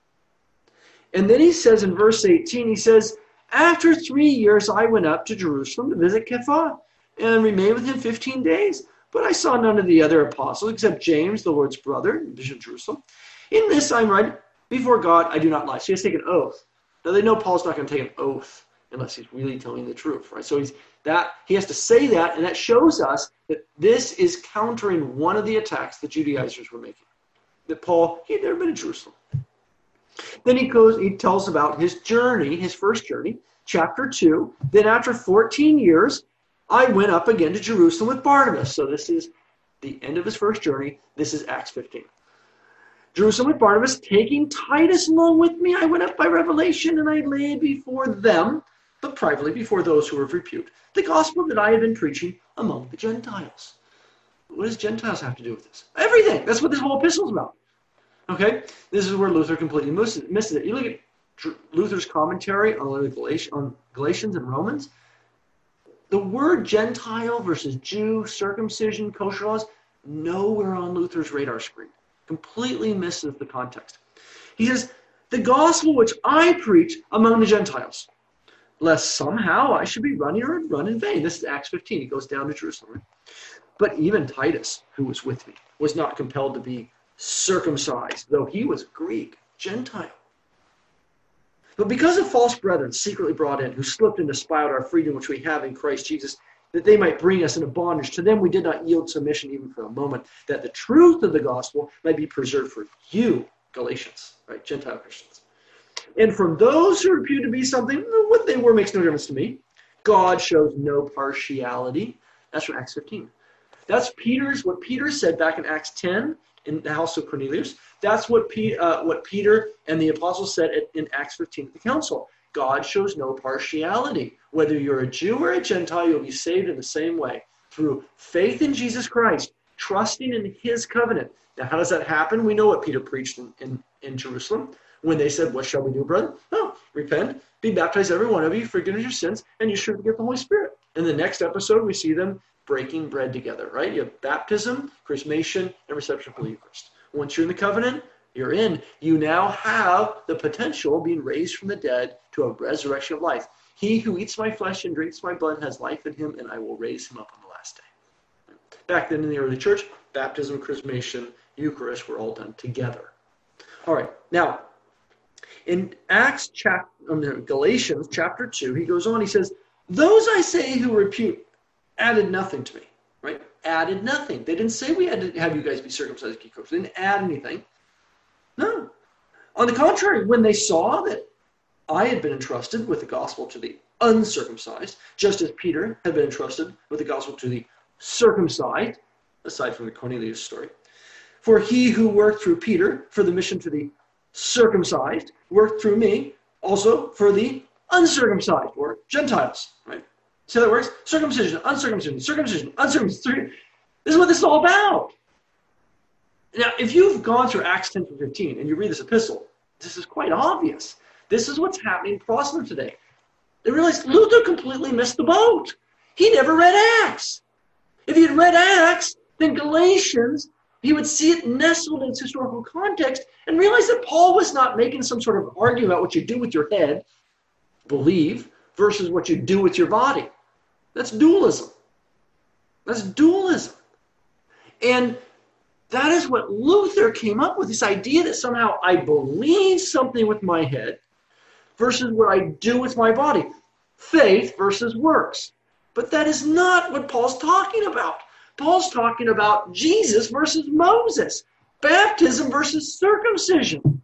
And then he says in verse eighteen, he says, after three years I went up to Jerusalem to visit Kepha and remained with him fifteen days. But I saw none of the other apostles except James, the Lord's brother, Bishop of Jerusalem. In this I'm right before God, I do not lie. So he has to take an oath. Now they know Paul's not going to take an oath unless he's really telling the truth, right? So he's that he has to say that, and that shows us that this is countering one of the attacks the Judaizers were making. That Paul, he had never been to Jerusalem. Then he goes, he tells about his journey, his first journey, chapter two. Then after fourteen years, I went up again to Jerusalem with Barnabas. So this is the end of his first journey. This is Acts fifteen. Jerusalem with Barnabas, taking Titus along with me, I went up by revelation, and I laid before them, but privately before those who were of repute, the gospel that I had been preaching among the Gentiles. What does Gentiles have to do with this? Everything. That's what this whole epistle is about. Okay? This is where Luther completely misses it. You look at Luther's commentary on Galatians and Romans. The word Gentile versus Jew, circumcision, kosher laws, nowhere on Luther's radar screen. Completely misses the context. He says, the gospel which I preach among the Gentiles, lest somehow I should be running or run in vain. This is Acts fifteen. He goes down to Jerusalem. But even Titus, who was with me, was not compelled to be circumcised, though he was Greek, Gentile. But because of false brethren secretly brought in, who slipped and spy out our freedom which we have in Christ Jesus, that they might bring us into bondage, to them we did not yield submission even for a moment, that the truth of the gospel might be preserved for you, Galatians, right, Gentile Christians. And from those who repute to be something, what they were makes no difference to me. God shows no partiality. That's from Acts fifteen. That's Peter's, what Peter said back in Acts ten in the house of Cornelius. That's what, P, uh, what Peter and the apostles said at, in Acts fifteen at the council. God shows no partiality. Whether you're a Jew or a Gentile, you'll be saved in the same way. Through faith in Jesus Christ, trusting in his covenant. Now, how does that happen? We know what Peter preached in, in, in Jerusalem. When they said, what shall we do, brother? Oh, repent, be baptized, every one of you, for forgiveness of your sins, and you should get the Holy Spirit. In the next episode, we see them breaking bread together, right? You have baptism, chrismation, and reception of the Eucharist. Once you're in the covenant, you're in. You now have the potential of being raised from the dead to a resurrection of life. He who eats my flesh and drinks my blood has life in him, and I will raise him up on the last day. Back then in the early church, baptism, chrismation, Eucharist were all done together. All right, now, in Acts chapter, um, Galatians chapter two, he goes on, he says, those I say who repute added nothing to me, right? Added nothing. They didn't say we had to have you guys be circumcised, keep kosher. They didn't add anything. No. On the contrary, when they saw that I had been entrusted with the gospel to the uncircumcised, just as Peter had been entrusted with the gospel to the circumcised, aside from the Cornelius story. For he who worked through Peter for the mission to the circumcised worked through me also for the uncircumcised, or Gentiles. Right? See how that works? Circumcision, uncircumcision, circumcision, uncircumcision. This is what this is all about. Now, if you've gone through Acts ten to fifteen and you read this epistle, this is quite obvious. This is what's happening in Protestant today. They realized Luther completely missed the boat. He never read Acts. If he had read Acts, then Galatians, he would see it nestled in its historical context and realize that Paul was not making some sort of argument about what you do with your head, believe, versus what you do with your body. That's dualism. That's dualism. And that is what Luther came up with, this idea that somehow I believe something with my head versus what I do with my body. Faith versus works. But that is not what Paul's talking about. Paul's talking about Jesus versus Moses. Baptism versus circumcision.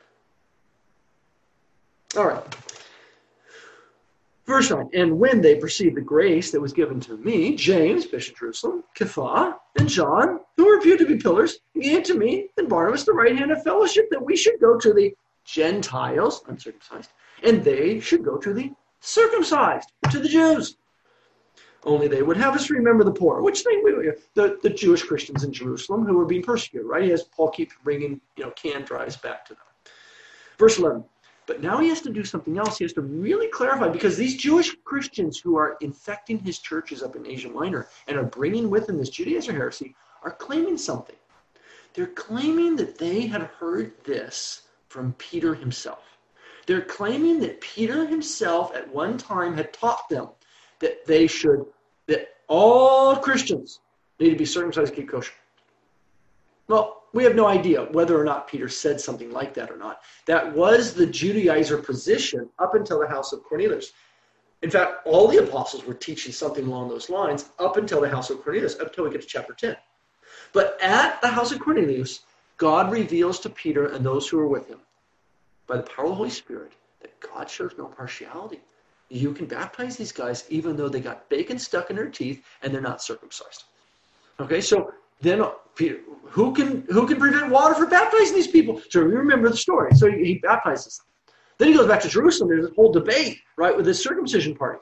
All right. Verse nine, and when they perceived the grace that was given to me, James, Bishop of Jerusalem, Kepha, and John, who were reputed to be pillars, gave to me and Barnabas the right hand of fellowship, that we should go to the Gentiles, uncircumcised, and they should go to the circumcised, to the Jews. Only they would have us remember the poor, which they, the, the Jewish Christians in Jerusalem who were being persecuted, right? As Paul keeps bringing, you know, can drives back to them. Verse eleven. But now he has to do something else. He has to really clarify, because these Jewish Christians who are infecting his churches up in Asia Minor and are bringing with them this Judaizer heresy are claiming something. They're claiming that they had heard this from Peter himself. They're claiming that Peter himself at one time had taught them that they should, that all Christians need to be circumcised, keep kosher. Well, we have no idea whether or not Peter said something like that or not. That was the Judaizer position up until the house of Cornelius. In fact, all the apostles were teaching something along those lines up until the house of Cornelius, up until we get to chapter ten. But at the house of Cornelius, God reveals to Peter and those who are with him, by the power of the Holy Spirit, that God shows no partiality. You can baptize these guys even though they got bacon stuck in their teeth and they're not circumcised. Okay, so then Peter, who can who can prevent water from baptizing these people? So we remember the story. So he, he baptizes them. Then he goes back to Jerusalem. There's this whole debate, right, with this circumcision party.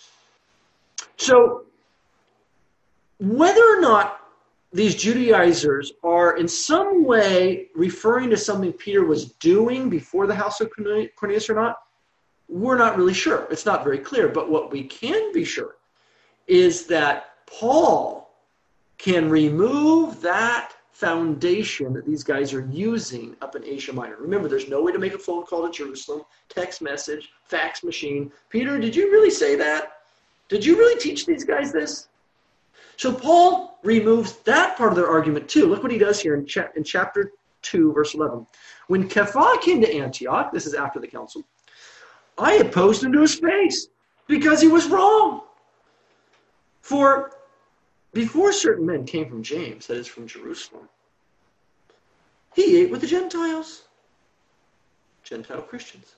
So whether or not these Judaizers are in some way referring to something Peter was doing before the house of Cornelius or not, we're not really sure. It's not very clear. But what we can be sure is that Paul can remove that foundation that these guys are using up in Asia Minor. Remember, there's no way to make a phone call to Jerusalem, text message, fax machine. Peter, did you really say that? Did you really teach these guys this? So Paul removes that part of their argument too. Look what he does here in, cha- in chapter two, verse eleven. When Kepha came to Antioch, this is after the council, I opposed him to his face because he was wrong. For before certain men came from James, that is from Jerusalem, he ate with the Gentiles, Gentile Christians.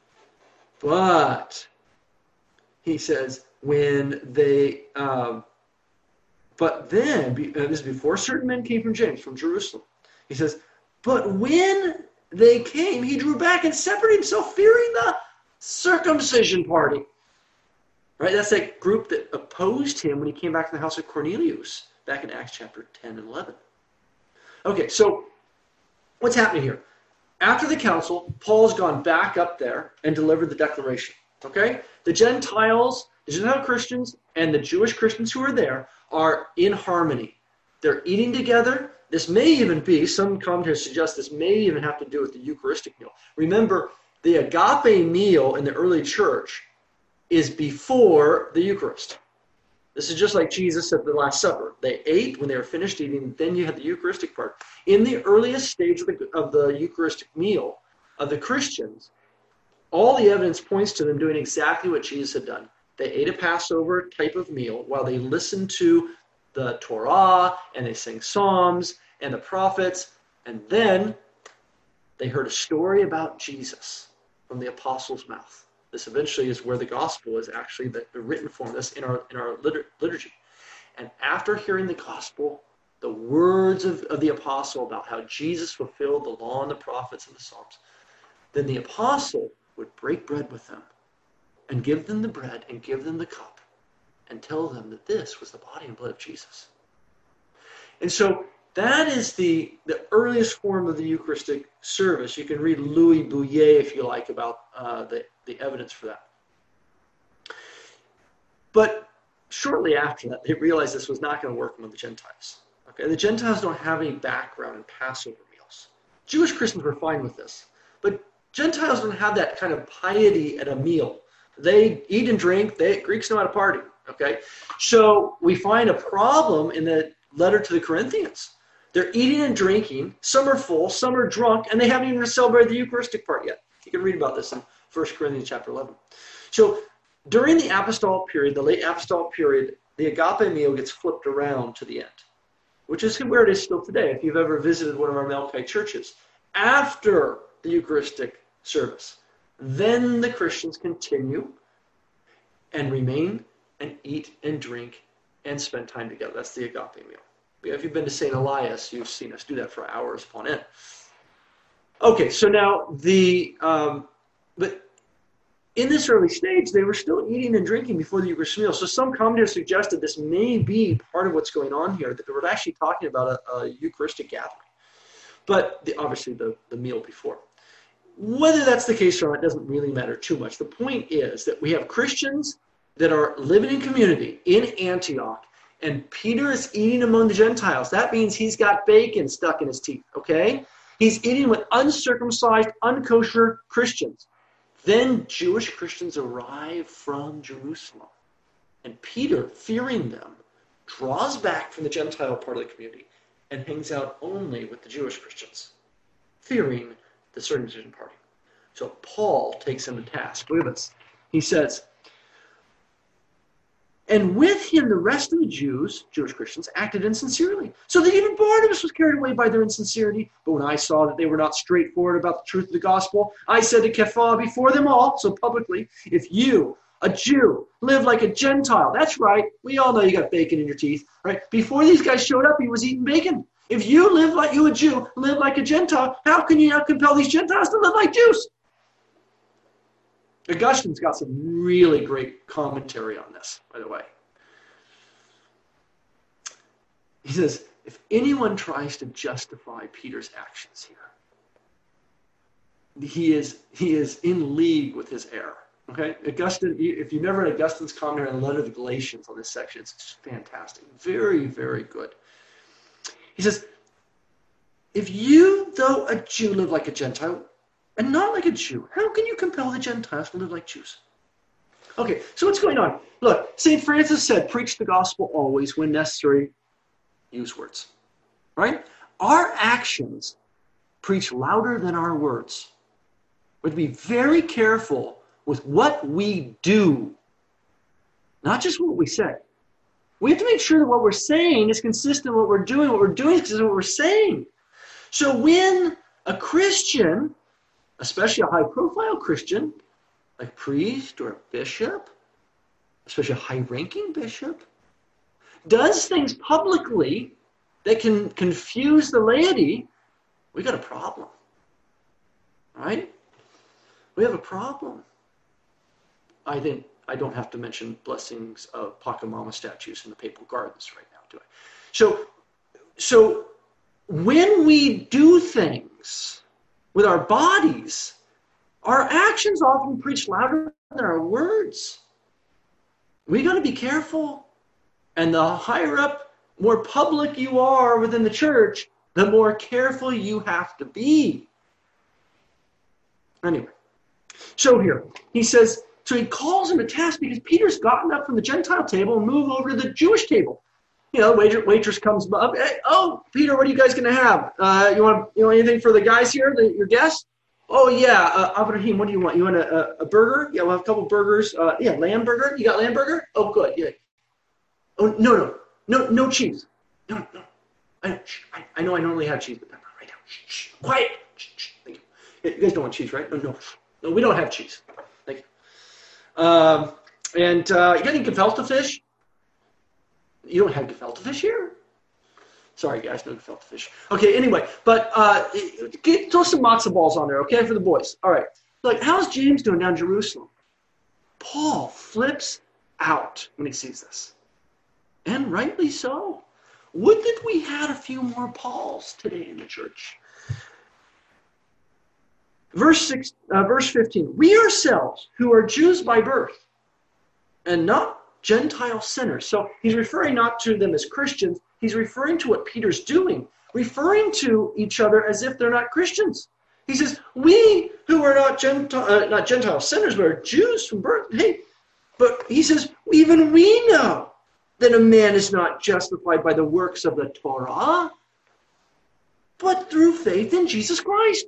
But, he says, when they, um, but then, uh, this is before certain men came from James, from Jerusalem. He says, but when they came, he drew back and separated himself, fearing the circumcision party. Right, that's that group that opposed him when he came back to the house of Cornelius, back in Acts chapter ten and eleven. Okay, so what's happening here? After the council, Paul's gone back up there and delivered the declaration. Okay, the Gentiles, the Gentile Christians, and the Jewish Christians who are there are in harmony. They're eating together. This may even be, some commentators suggest this may even have to do with the Eucharistic meal. Remember, the agape meal in the early church is before the Eucharist. This is just like Jesus at the Last Supper. They ate when they were finished eating, then you had the Eucharistic part. In the earliest stage of the, of the Eucharistic meal of the Christians, all the evidence points to them doing exactly what Jesus had done. They ate a Passover type of meal while they listened to the Torah and they sang Psalms and the prophets, and then they heard a story about Jesus. from the apostles' mouth. This eventually is where the gospel is actually the, the written form. That's in our in our litur- liturgy. And after hearing the gospel, the words of, of the apostle about how Jesus fulfilled the law and the prophets and the Psalms, then the apostle would break bread with them and give them the bread and give them the cup and tell them that this was the body and blood of Jesus. And so that is the, the earliest form of the Eucharistic service. You can read Louis Bouillet, if you like, about uh, the, the evidence for that. But shortly after that, they realized this was not going to work among the Gentiles. Okay, the Gentiles don't have any background in Passover meals. Jewish Christians were fine with this, but Gentiles don't have that kind of piety at a meal. They eat and drink. They Greeks know how to party. Okay, so we find a problem in the letter to the Corinthians. They're eating and drinking. Some are full, some are drunk, and they haven't even celebrated the Eucharistic part yet. You can read about this in First Corinthians chapter eleven. So during the apostolic period, the late apostolic period, the agape meal gets flipped around to the end, which is where it is still today. If you've ever visited one of our Melkite churches, after the Eucharistic service, then the Christians continue and remain and eat and drink and spend time together. That's the agape meal. If you've been to Saint Elias, you've seen us do that for hours upon end. Okay, so now the, um, but in this early stage, they were still eating and drinking before the Eucharistic meal. So some commentators suggested this may be part of what's going on here, that they were actually talking about a, a Eucharistic gathering. But the, obviously the, the meal before. Whether that's the case or not doesn't really matter too much. The point is that we have Christians that are living in community in Antioch, and Peter is eating among the Gentiles. That means he's got bacon stuck in his teeth, okay? He's eating with uncircumcised, unkosher Christians. Then Jewish Christians arrive from Jerusalem. And Peter, fearing them, draws back from the Gentile part of the community and hangs out only with the Jewish Christians, fearing the circumcision party. So Paul takes him to task. Look at this. He says, and with him the rest of the Jews, Jewish Christians, acted insincerely, so that even Barnabas was carried away by their insincerity. But when I saw that they were not straightforward about the truth of the gospel, I said to Kepha before them all, so publicly, if you, a Jew, live like a Gentile, that's right, we all know you got bacon in your teeth, right? Before these guys showed up, he was eating bacon. If you live like you, a Jew, live like a Gentile, how can you not compel these Gentiles to live like Jews? Augustine's got some really great commentary on this, by the way. He says, if anyone tries to justify Peter's actions here, he is, he is in league with his error. Okay? Augustine, if you've never read Augustine's commentary on the letter to the Galatians on this section, it's just fantastic. Very, very good. He says, if you, though a Jew, live like a Gentile, and not like a Jew, how can you compel the Gentiles to live like Jews? Okay, so what's going on? Look, Saint Francis said, preach the gospel always, when necessary, use words. Right? Our actions preach louder than our words. We have to be very careful with what we do, not just what we say. We have to make sure that what we're saying is consistent with what we're doing. What we're doing is consistent with what we're saying. So when a Christian, especially a high-profile Christian, like a priest or a bishop, especially a high-ranking bishop, does things publicly that can confuse the laity, we got a problem. Right? We have a problem. I think I don't have to mention blessings of Pachamama statues in the papal gardens right now, do I? So, so when we do things with our bodies, our actions often preach louder than our words. We got to be careful. And the higher up, more public you are within the church, the more careful you have to be. Anyway, so here, he says, so he calls him to task because Peter's gotten up from the Gentile table and moved over to the Jewish table. You know, waitress, waitress comes up. Hey, oh, Peter, what are you guys going to have? Uh, you want you want anything for the guys here, the, your guests? Oh, yeah, uh, Abraham, what do you want? You want a, a, a burger? Yeah, we'll have a couple burgers. Uh, yeah, lamb burger? You got lamb burger? Oh, good, yeah. Oh, no, no, no, no cheese. No, no. I, I, I know I normally have cheese, but not right now. Shh, shh, quiet. Shh, shh, thank you. You guys don't want cheese, right? No, no. No, we don't have cheese. Thank you. Um, and uh, you got any gefilte fish? You don't have gefilte fish here? Sorry, guys, no gefilte fish. Okay, anyway, but uh, get, throw some matzo balls on there, okay, for the boys. All right. Like, how's James doing down in Jerusalem? Paul flips out when he sees this. And rightly so. Would that we had a few more Pauls today in the church. Verse six, uh, verse fifteen. We ourselves, who are Jews by birth, and not Gentile sinners. So he's referring not to them as Christians. He's referring to what Peter's doing, referring to each other as if they're not Christians. He says, we who are not Gentile, uh, not Gentile sinners, but are Jews from birth. Hey, but he says, even we know that a man is not justified by the works of the Torah, but through faith in Jesus Christ.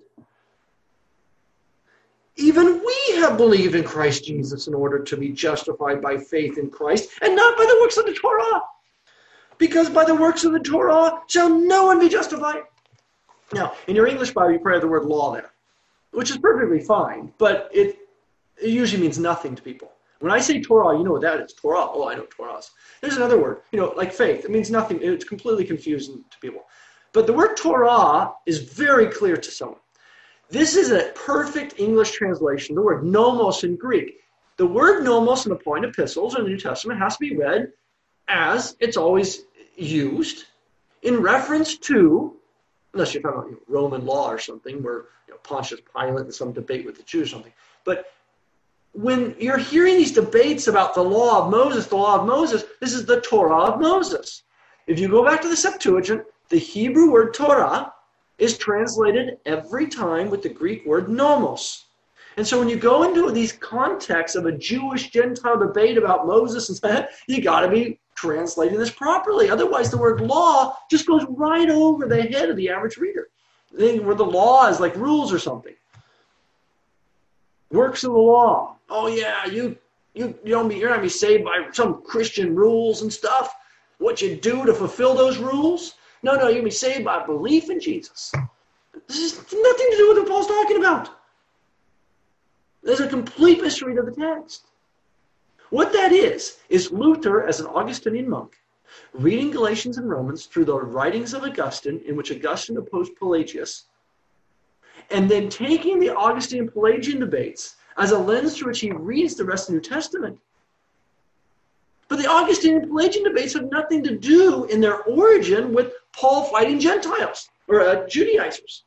Even we have believed in Christ Jesus in order to be justified by faith in Christ and not by the works of the Torah. Because by the works of the Torah shall no one be justified. Now, in your English Bible, you probably have the word law there, which is perfectly fine, but it, it usually means nothing to people. When I say Torah, you know what that is. Torah. Oh, I know Torahs. There's another word, you know, like faith. It means nothing. It's completely confusing to people. But the word Torah is very clear to someone. This is a perfect English translation, the word nomos in Greek. The word nomos in the Pauline epistles or the New Testament has to be read as it's always used in reference to, unless you're talking about, you know, Roman law or something, where, you know, Pontius Pilate and some debate with the Jews or something. But when you're hearing these debates about the law of Moses, the law of Moses, this is the Torah of Moses. If you go back to the Septuagint, the Hebrew word Torah is translated every time with the Greek word nomos. And so when you go into these contexts of a Jewish-Gentile debate about Moses and stuff, you got to be translating this properly. Otherwise, the word law just goes right over the head of the average reader. Where the law is like rules or something. Works of the law. Oh yeah, you you you don't be you're not be saved by some Christian rules and stuff. What you do to fulfill those rules? No, no, you'll be saved by belief in Jesus. This has nothing to do with what Paul's talking about. There's a complete mystery to the text. What that is, is Luther, as an Augustinian monk, reading Galatians and Romans through the writings of Augustine, in which Augustine opposed Pelagius, and then taking the Augustine-Pelagian debates as a lens through which he reads the rest of the New Testament. But the Augustine and Pelagian debates have nothing to do in their origin with Paul fighting Gentiles or uh, Judaizers.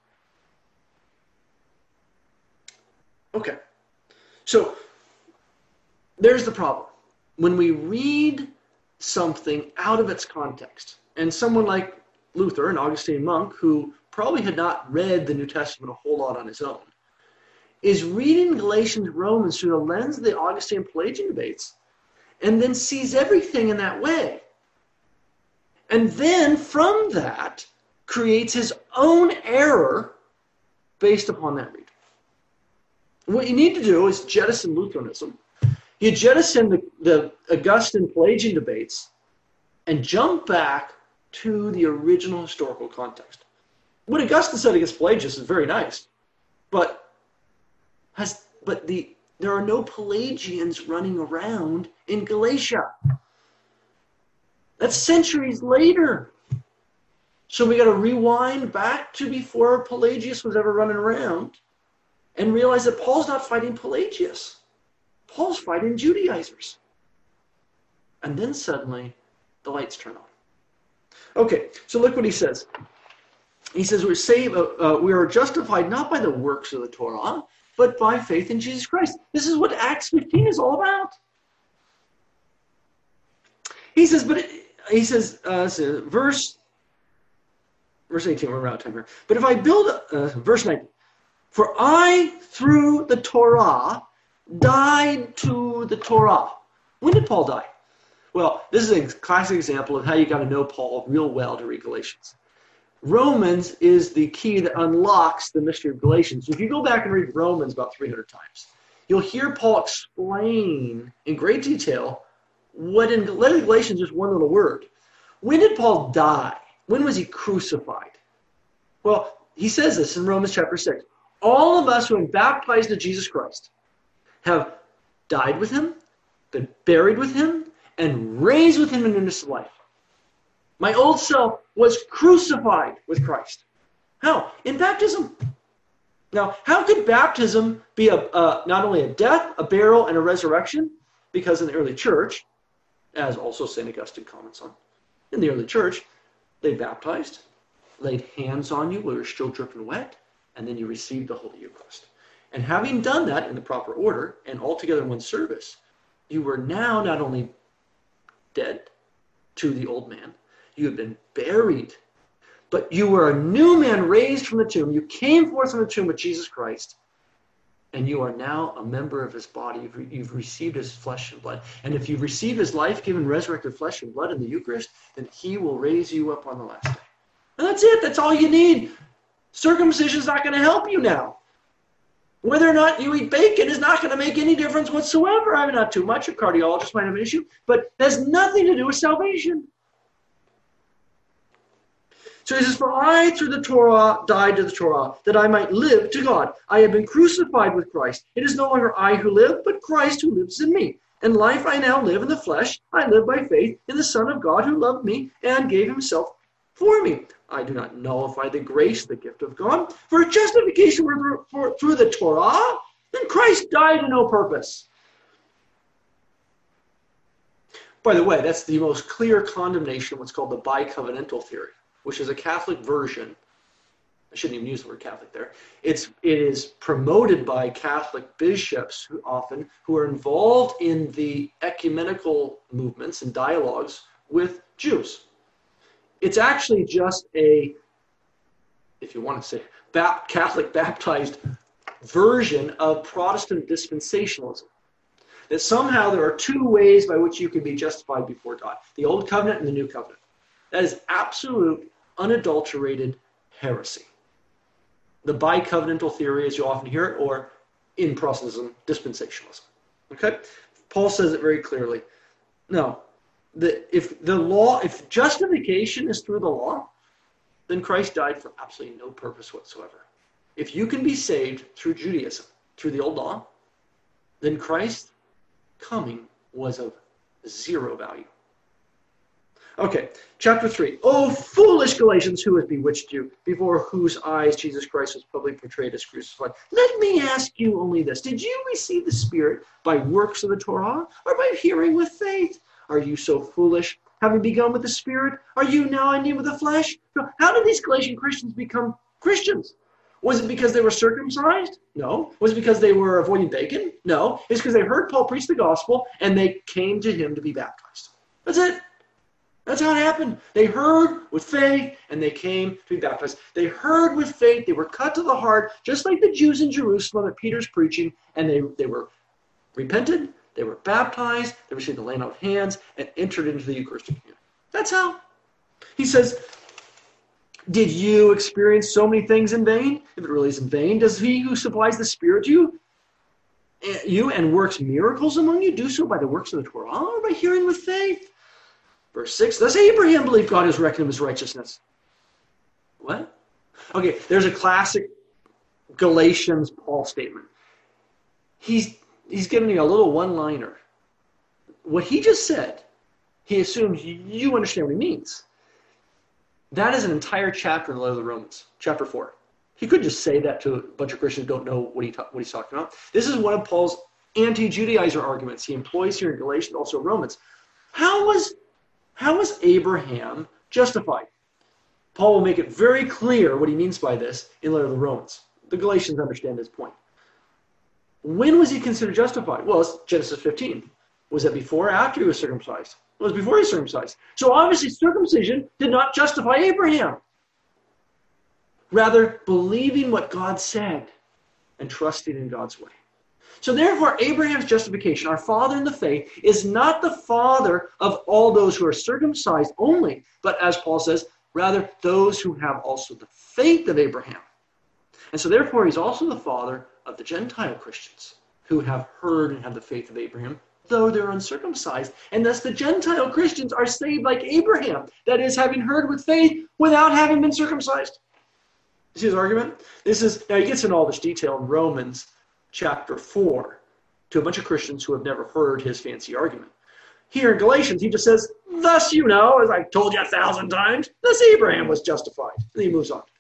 Okay, so there's the problem. When we read something out of its context, and someone like Luther, an Augustine monk, who probably had not read the New Testament a whole lot on his own, is reading Galatians, Romans through the lens of the Augustine and Pelagian debates, and then sees everything in that way. And then from that creates his own error based upon that reading. What you need to do is jettison Lutheranism. You jettison the, the Augustine Pelagian debates and jump back to the original historical context. What Augustine said against Pelagius is very nice, but has but the there are no Pelagians running around in Galatia. That's centuries later. So we got to rewind back to before Pelagius was ever running around and realize that Paul's not fighting Pelagius. Paul's fighting Judaizers. And then suddenly the lights turn on. Okay, so look what he says. He says we're saved, uh, uh, we are justified not by the works of the Torah, but by faith in Jesus Christ. This is what Acts fifteen is all about. He says, but it, he says, uh, so verse verse eighteen. We're out of time here. But if I build, a, uh, verse nineteen. For I through the Torah died to the Torah. When did Paul die? Well, this is a classic example of how you got to know Paul real well to read Galatians. Romans is the key that unlocks the mystery of Galatians. So if you go back and read Romans about three hundred times, you'll hear Paul explain in great detail what in Galatians is one little word. When did Paul die? When was he crucified? Well, he says this in Romans chapter six. All of us who have been baptized into Jesus Christ have died with him, been buried with him, and raised with him in newness of life. My old self was crucified with Christ. How? In baptism. Now, how could baptism be a, uh, not only a death, a burial, and a resurrection? Because in the early church, as also Saint Augustine comments on, in the early church, they baptized, laid hands on you while you were still dripping wet, and then you received the Holy Eucharist. And having done that in the proper order, and all together in one service, you were now not only dead to the old man, you had been buried, but you were a new man raised from the tomb. You came forth from the tomb with Jesus Christ, and you are now a member of his body. You've, re- you've received his flesh and blood. And if you've received his life-given, resurrected flesh and blood in the Eucharist, then he will raise you up on the last day. And that's it. That's all you need. Circumcision is not going to help you now. Whether or not you eat bacon is not going to make any difference whatsoever. I mean, not too much. A cardiologist might have an issue, but it has nothing to do with salvation. So he says, for I, through the Torah, died to the Torah, that I might live to God. I have been crucified with Christ. It is no longer I who live, but Christ who lives in me. And life I now live in the flesh, I live by faith in the Son of God who loved me and gave himself for me. I do not nullify the grace, the gift of God. For justification for, for, through the Torah, then Christ died to no purpose. By the way, that's the most clear condemnation of what's called the bicovenantal theory, which is a Catholic version. I shouldn't even use the word Catholic there. It's, it is promoted by Catholic bishops who often who are involved in the ecumenical movements and dialogues with Jews. It's actually just a, if you want to say, Bap- Catholic baptized version of Protestant dispensationalism. That somehow there are two ways by which you can be justified before God. The Old Covenant and the New Covenant. That is absolute, unadulterated heresy. The bicovenantal theory, as you often hear it, or in Protestantism, dispensationalism. Okay? Paul says it very clearly. No. The, if the law, if justification is through the law, then Christ died for absolutely no purpose whatsoever. If you can be saved through Judaism, through the old law, then Christ's coming was of zero value. Okay, chapter three. Oh, foolish Galatians, who has bewitched you, before whose eyes Jesus Christ was publicly portrayed as crucified? Let me ask you only this. Did you receive the Spirit by works of the Torah, or by hearing with faith? Are you so foolish? Having begun with the Spirit, are you now ending with the flesh? How did these Galatian Christians become Christians? Was it because they were circumcised? No. Was it because they were avoiding bacon? No. It's because they heard Paul preach the gospel and they came to him to be baptized. That's it. That's how it happened. They heard with faith and they came to be baptized. They heard with faith. They were cut to the heart, just like the Jews in Jerusalem at Peter's preaching, and they, they were repented. They were baptized, they received the laying out of hands, and entered into the Eucharistic communion. That's how. He says, did you experience so many things in vain? If it really is in vain, does he who supplies the Spirit to you, you and works miracles among you do so by the works of the Torah or by hearing with faith? Verse six, thus Abraham believed God is reckoned him as righteousness. What? Okay, there's a classic Galatians Paul statement. He's He's giving you a little one-liner. What he just said, he assumes you understand what he means. That is an entire chapter in the letter of the Romans, chapter four. He could just say that to a bunch of Christians who don't know what, he ta- what he's talking about. This is one of Paul's anti-Judaizer arguments he employs here in Galatians, also Romans. How was, how was Abraham justified? Paul will make it very clear what he means by this in the letter of the Romans. The Galatians understand his point. When was he considered justified? Well, it's Genesis fifteen. Was it before or after he was circumcised? It was before he was circumcised. So obviously circumcision did not justify Abraham. Rather, believing what God said and trusting in God's way. So therefore, Abraham's justification, our father in the faith, is not the father of all those who are circumcised only, but as Paul says, rather those who have also the faith of Abraham. And so therefore, he's also the father of the Gentile Christians who have heard and have the faith of Abraham, though they're uncircumcised. And thus the Gentile Christians are saved like Abraham, that is, having heard with faith without having been circumcised. You see his argument? This is, now he gets into all this detail in Romans chapter four to a bunch of Christians who have never heard his fancy argument. Here in Galatians, he just says, thus you know, as I told you a thousand times, thus Abraham was justified. And then he moves on.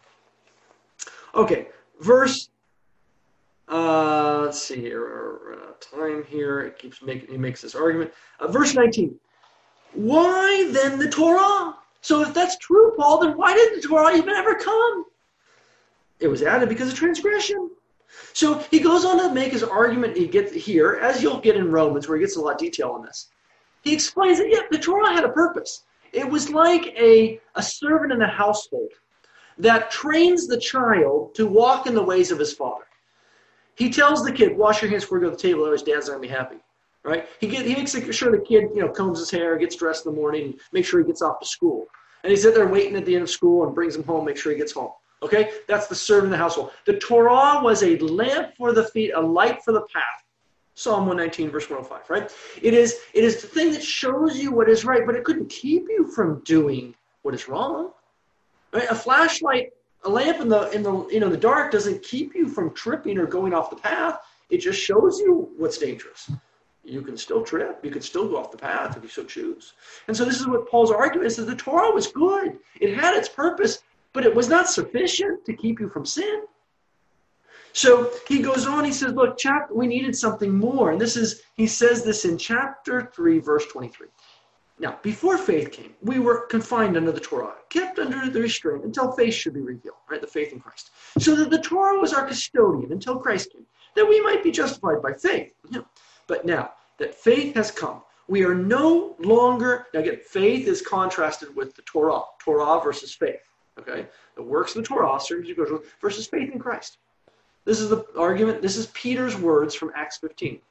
Okay, verse, uh, let's see here, we're out of time here. It keeps making, he makes this argument. Uh, verse nineteen. Why then the Torah? So if that's true, Paul, then why did the Torah even ever come? It was added because of transgression. So he goes on to make his argument. He gets here, as you'll get in Romans, where he gets a lot of detail on this. He explains that, yeah, the Torah had a purpose. It was like a, a servant in a household that trains the child to walk in the ways of his father. He tells the kid, wash your hands before you go to the table, otherwise dad's not going to be happy. Right? He, get, he makes sure the kid, you know, combs his hair, gets dressed in the morning, and make sure he gets off to school. And he's sitting there waiting at the end of school and brings him home, make sure he gets home. Okay? That's the servant in the household. The Torah was a lamp for the feet, a light for the path. Psalm one nineteen, verse one oh five, right? It is, it is the thing that shows you what is right, but it couldn't keep you from doing what is wrong. Right? A flashlight, a lamp in the in the you know the dark doesn't keep you from tripping or going off the path. It just shows you what's dangerous. You can still trip. You can still go off the path if you so choose. And so this is what Paul's argument is, that the Torah was good. It had its purpose, but it was not sufficient to keep you from sin. So he goes on, he says, look, chapter, we needed something more. And this is, he says this in chapter three, verse twenty-three. Now, before faith came, we were confined under the Torah, kept under the restraint until faith should be revealed, right? The faith in Christ. So that the Torah was our custodian until Christ came, that we might be justified by faith. Yeah. But now that faith has come, we are no longer, now again, faith is contrasted with the Torah, Torah versus faith, okay? The works of the Torah versus faith in Christ. This is the argument, this is Peter's words from Acts fifteen.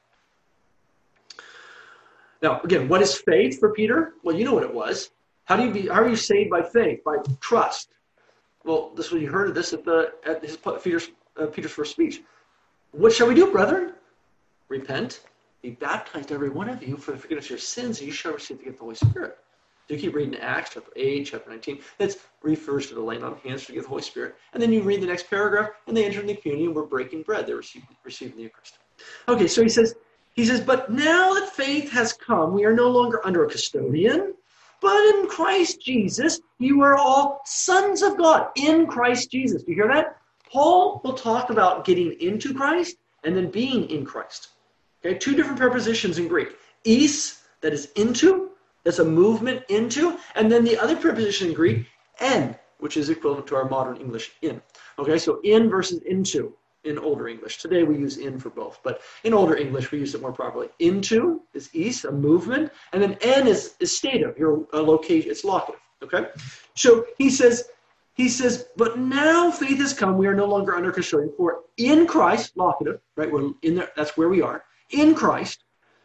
Now, again, what is faith for Peter? Well, you know what it was. How do you be, how are you saved by faith? By trust. Well, this was, you heard of this at the at his, Peter's, uh, Peter's first speech. What shall we do, brethren? Repent, be baptized, every one of you, for the forgiveness of your sins, and you shall receive the gift of the Holy Spirit. So you keep reading Acts chapter eight, chapter nineteen. That refers to the laying on of hands to give the Holy Spirit. And then you read the next paragraph, and they enter in the communion, we're breaking bread. They're receiving, receiving the Eucharist. Okay, so he says, he says, but now that faith has come, we are no longer under a custodian, but in Christ Jesus, you are all sons of God. In Christ Jesus. Do you hear that? Paul will talk about getting into Christ and then being in Christ. Okay, two different prepositions in Greek. Eis, that is into, that's a movement into, and then the other preposition in Greek, en, which is equivalent to our modern English in. Okay, so in versus into in older English. Today we use in for both, but in older English we use it more properly. Into is eis, a movement, and then en is, is stative, your uh, location, it's locative. Okay, so he says, he says, but now faith has come, we are no longer under custodian, for in Christ, locative, right? We're in there, that's where we are. In Christ,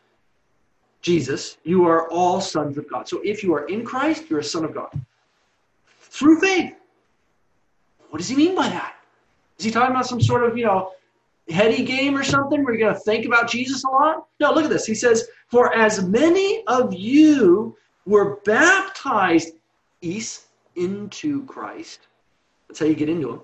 Jesus, you are all sons of God. So if you are in Christ, you're a son of God. Through faith. What does he mean by that? Is he talking about some sort of, you know, heady game or something where you're going to think about Jesus a lot? No, look at this. He says, for as many of you were baptized, eis, into Christ, that's how you get into him,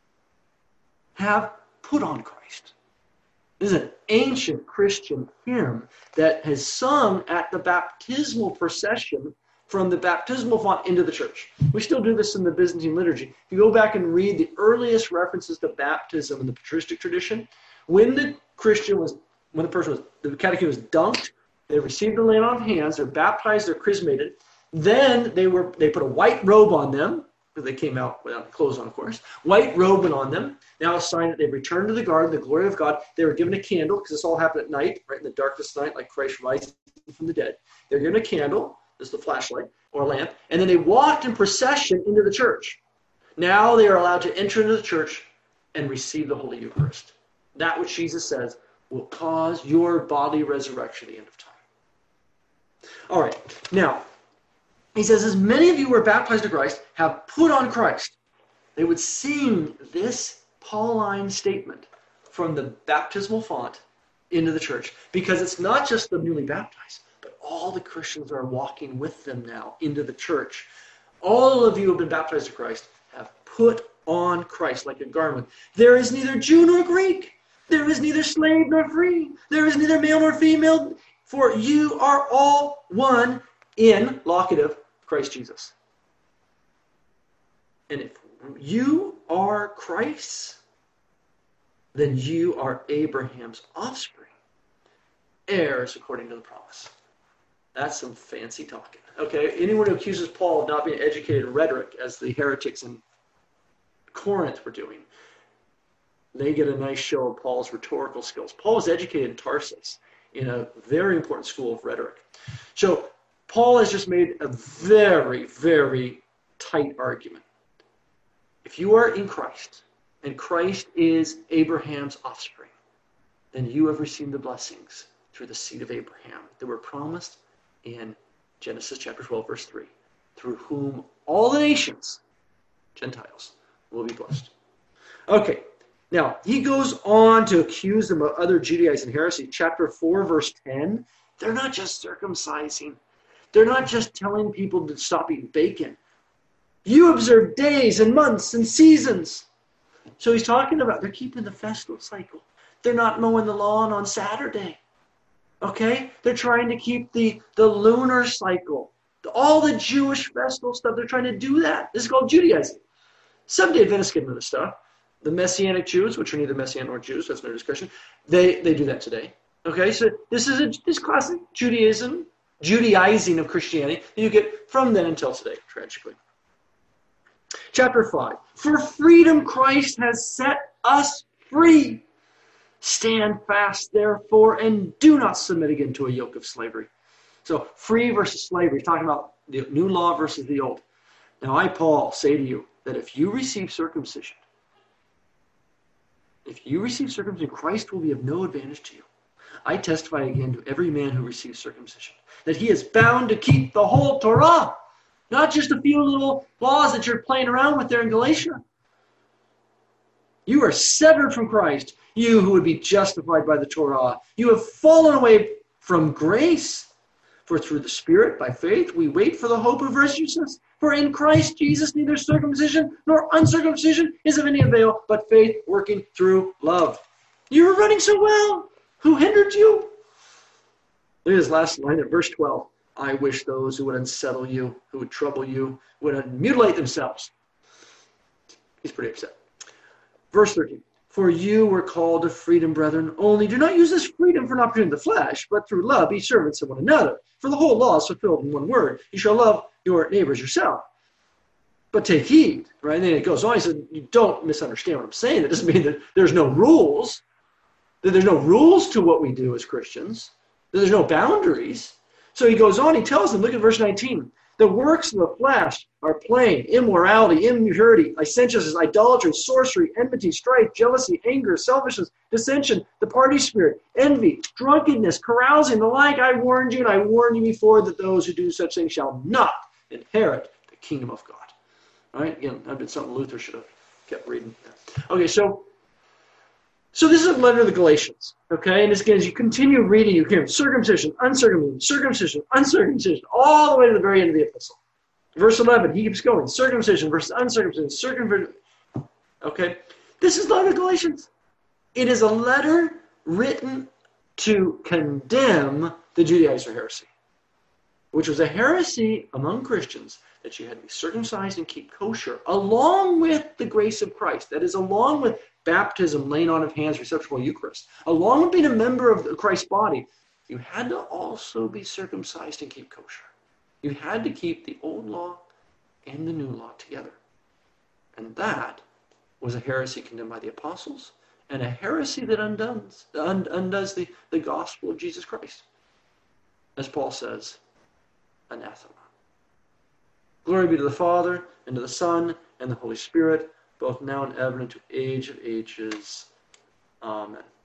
have put on Christ. This is an ancient Christian hymn that has sung at the baptismal procession from the baptismal font into the church. We still do this in the Byzantine liturgy. If you go back and read the earliest references to baptism in the patristic tradition, when the Christian was, when the person was, the catechist was dunked, they received the laying on of hands, they're baptized, they're chrismated, then they were they put a white robe on them, because they came out without clothes on, of course. White robe went on them. Now a sign that they returned to the garden, the glory of God. They were given a candle, because this all happened at night, right in the darkest night, like Christ rising from the dead. They're given a candle, this is the flashlight, or a lamp, and then they walked in procession into the church. Now they are allowed to enter into the church and receive the Holy Eucharist. That which Jesus says will cause your bodily resurrection at the end of time. All right, now, he says, as many of you who were baptized to Christ have put on Christ. They would sing this Pauline statement from the baptismal font into the church, because it's not just the newly baptized, but all the Christians are walking with them now into the church. All of you who have been baptized to Christ have put on Christ like a garment. There is neither Jew nor Greek. There is neither slave nor free. There is neither male nor female. For you are all one in, locative, Christ Jesus. And if you are Christ, then you are Abraham's offspring, heirs according to the promise. That's some fancy talking. Okay, anyone who accuses Paul of not being educated in rhetoric, as the heretics in Corinth were doing, they get a nice show of Paul's rhetorical skills. Paul was educated in Tarsus in a very important school of rhetoric. So Paul has just made a very, very tight argument. If you are in Christ, and Christ is Abraham's offspring, then you have received the blessings through the seed of Abraham that were promised in Genesis chapter twelve, verse three, through whom all the nations, Gentiles, will be blessed. Okay, now he goes on to accuse them of other Judaizing heresy. Chapter four, verse ten, they're not just circumcising. They're not just telling people to stop eating bacon. You observe days and months and seasons. So he's talking about they're keeping the festival cycle. They're not mowing the lawn on Saturday. Okay? They're trying to keep the, the lunar cycle. All the Jewish festival stuff, they're trying to do that. This is called Judaizing. Seventh-day Adventists get into this stuff. The Messianic Jews, which are neither Messianic nor Jews, that's no discussion, they, they do that today. Okay? So this is a, this classic Judaism, Judaizing of Christianity that you get from then until today, tragically. Chapter five. For freedom Christ has set us free. Stand fast, therefore, and do not submit again to a yoke of slavery. So, free versus slavery. Talking about the new law versus the old. Now, I, Paul, say to you that if you receive circumcision, if you receive circumcision, Christ will be of no advantage to you. I testify again to every man who receives circumcision that he is bound to keep the whole Torah. Not just a few little laws that you're playing around with there in Galatia. You are severed from Christ, you who would be justified by the Torah. You have fallen away from grace. For through the Spirit, by faith, we wait for the hope of righteousness. For in Christ Jesus, neither circumcision nor uncircumcision is of any avail, but faith working through love. You were running so well. Who hindered you? Look at this last line of verse twelve. I wish those who would unsettle you, who would trouble you, would mutilate themselves. He's pretty upset. Verse thirteen. For you were called to freedom, brethren. Only do not use this freedom for an opportunity of the flesh, but through love be servants of one another. For the whole law is fulfilled in one word. You shall love your neighbors yourself. But take heed, right? And then it goes on. He said, you don't misunderstand what I'm saying. That doesn't mean that there's no rules. That there's no rules to what we do as Christians. That there's no boundaries. So he goes on, he tells them, look at verse nineteen. The works of the flesh are plain: immorality, impurity, licentiousness, idolatry, sorcery, enmity, strife, jealousy, anger, selfishness, dissension, the party spirit, envy, drunkenness, carousing, the like. I warned you, and I warned you before, that those who do such things shall not inherit the kingdom of God. All right? Again, that'd been something Luther should have kept reading. Okay, so So this is a letter to the Galatians, okay? And this, again, as you continue reading, you hear circumcision, uncircumcision, circumcision, uncircumcision, all the way to the very end of the epistle. Verse eleven, he keeps going. Circumcision versus uncircumcision, circumcision. Okay? This is the letter to the Galatians. It is a letter written to condemn the Judaizer heresy, which was a heresy among Christians that you had to be circumcised and keep kosher, along with the grace of Christ. That is, along with baptism, laying on of hands, reception of Eucharist. Along with being a member of Christ's body, you had to also be circumcised and keep kosher. You had to keep the old law and the new law together. And that was a heresy condemned by the apostles, and a heresy that undoes, undoes the, the gospel of Jesus Christ. As Paul says, anathema. Glory be to the Father, and to the Son, and the Holy Spirit, both now and ever, and to age of ages. Amen.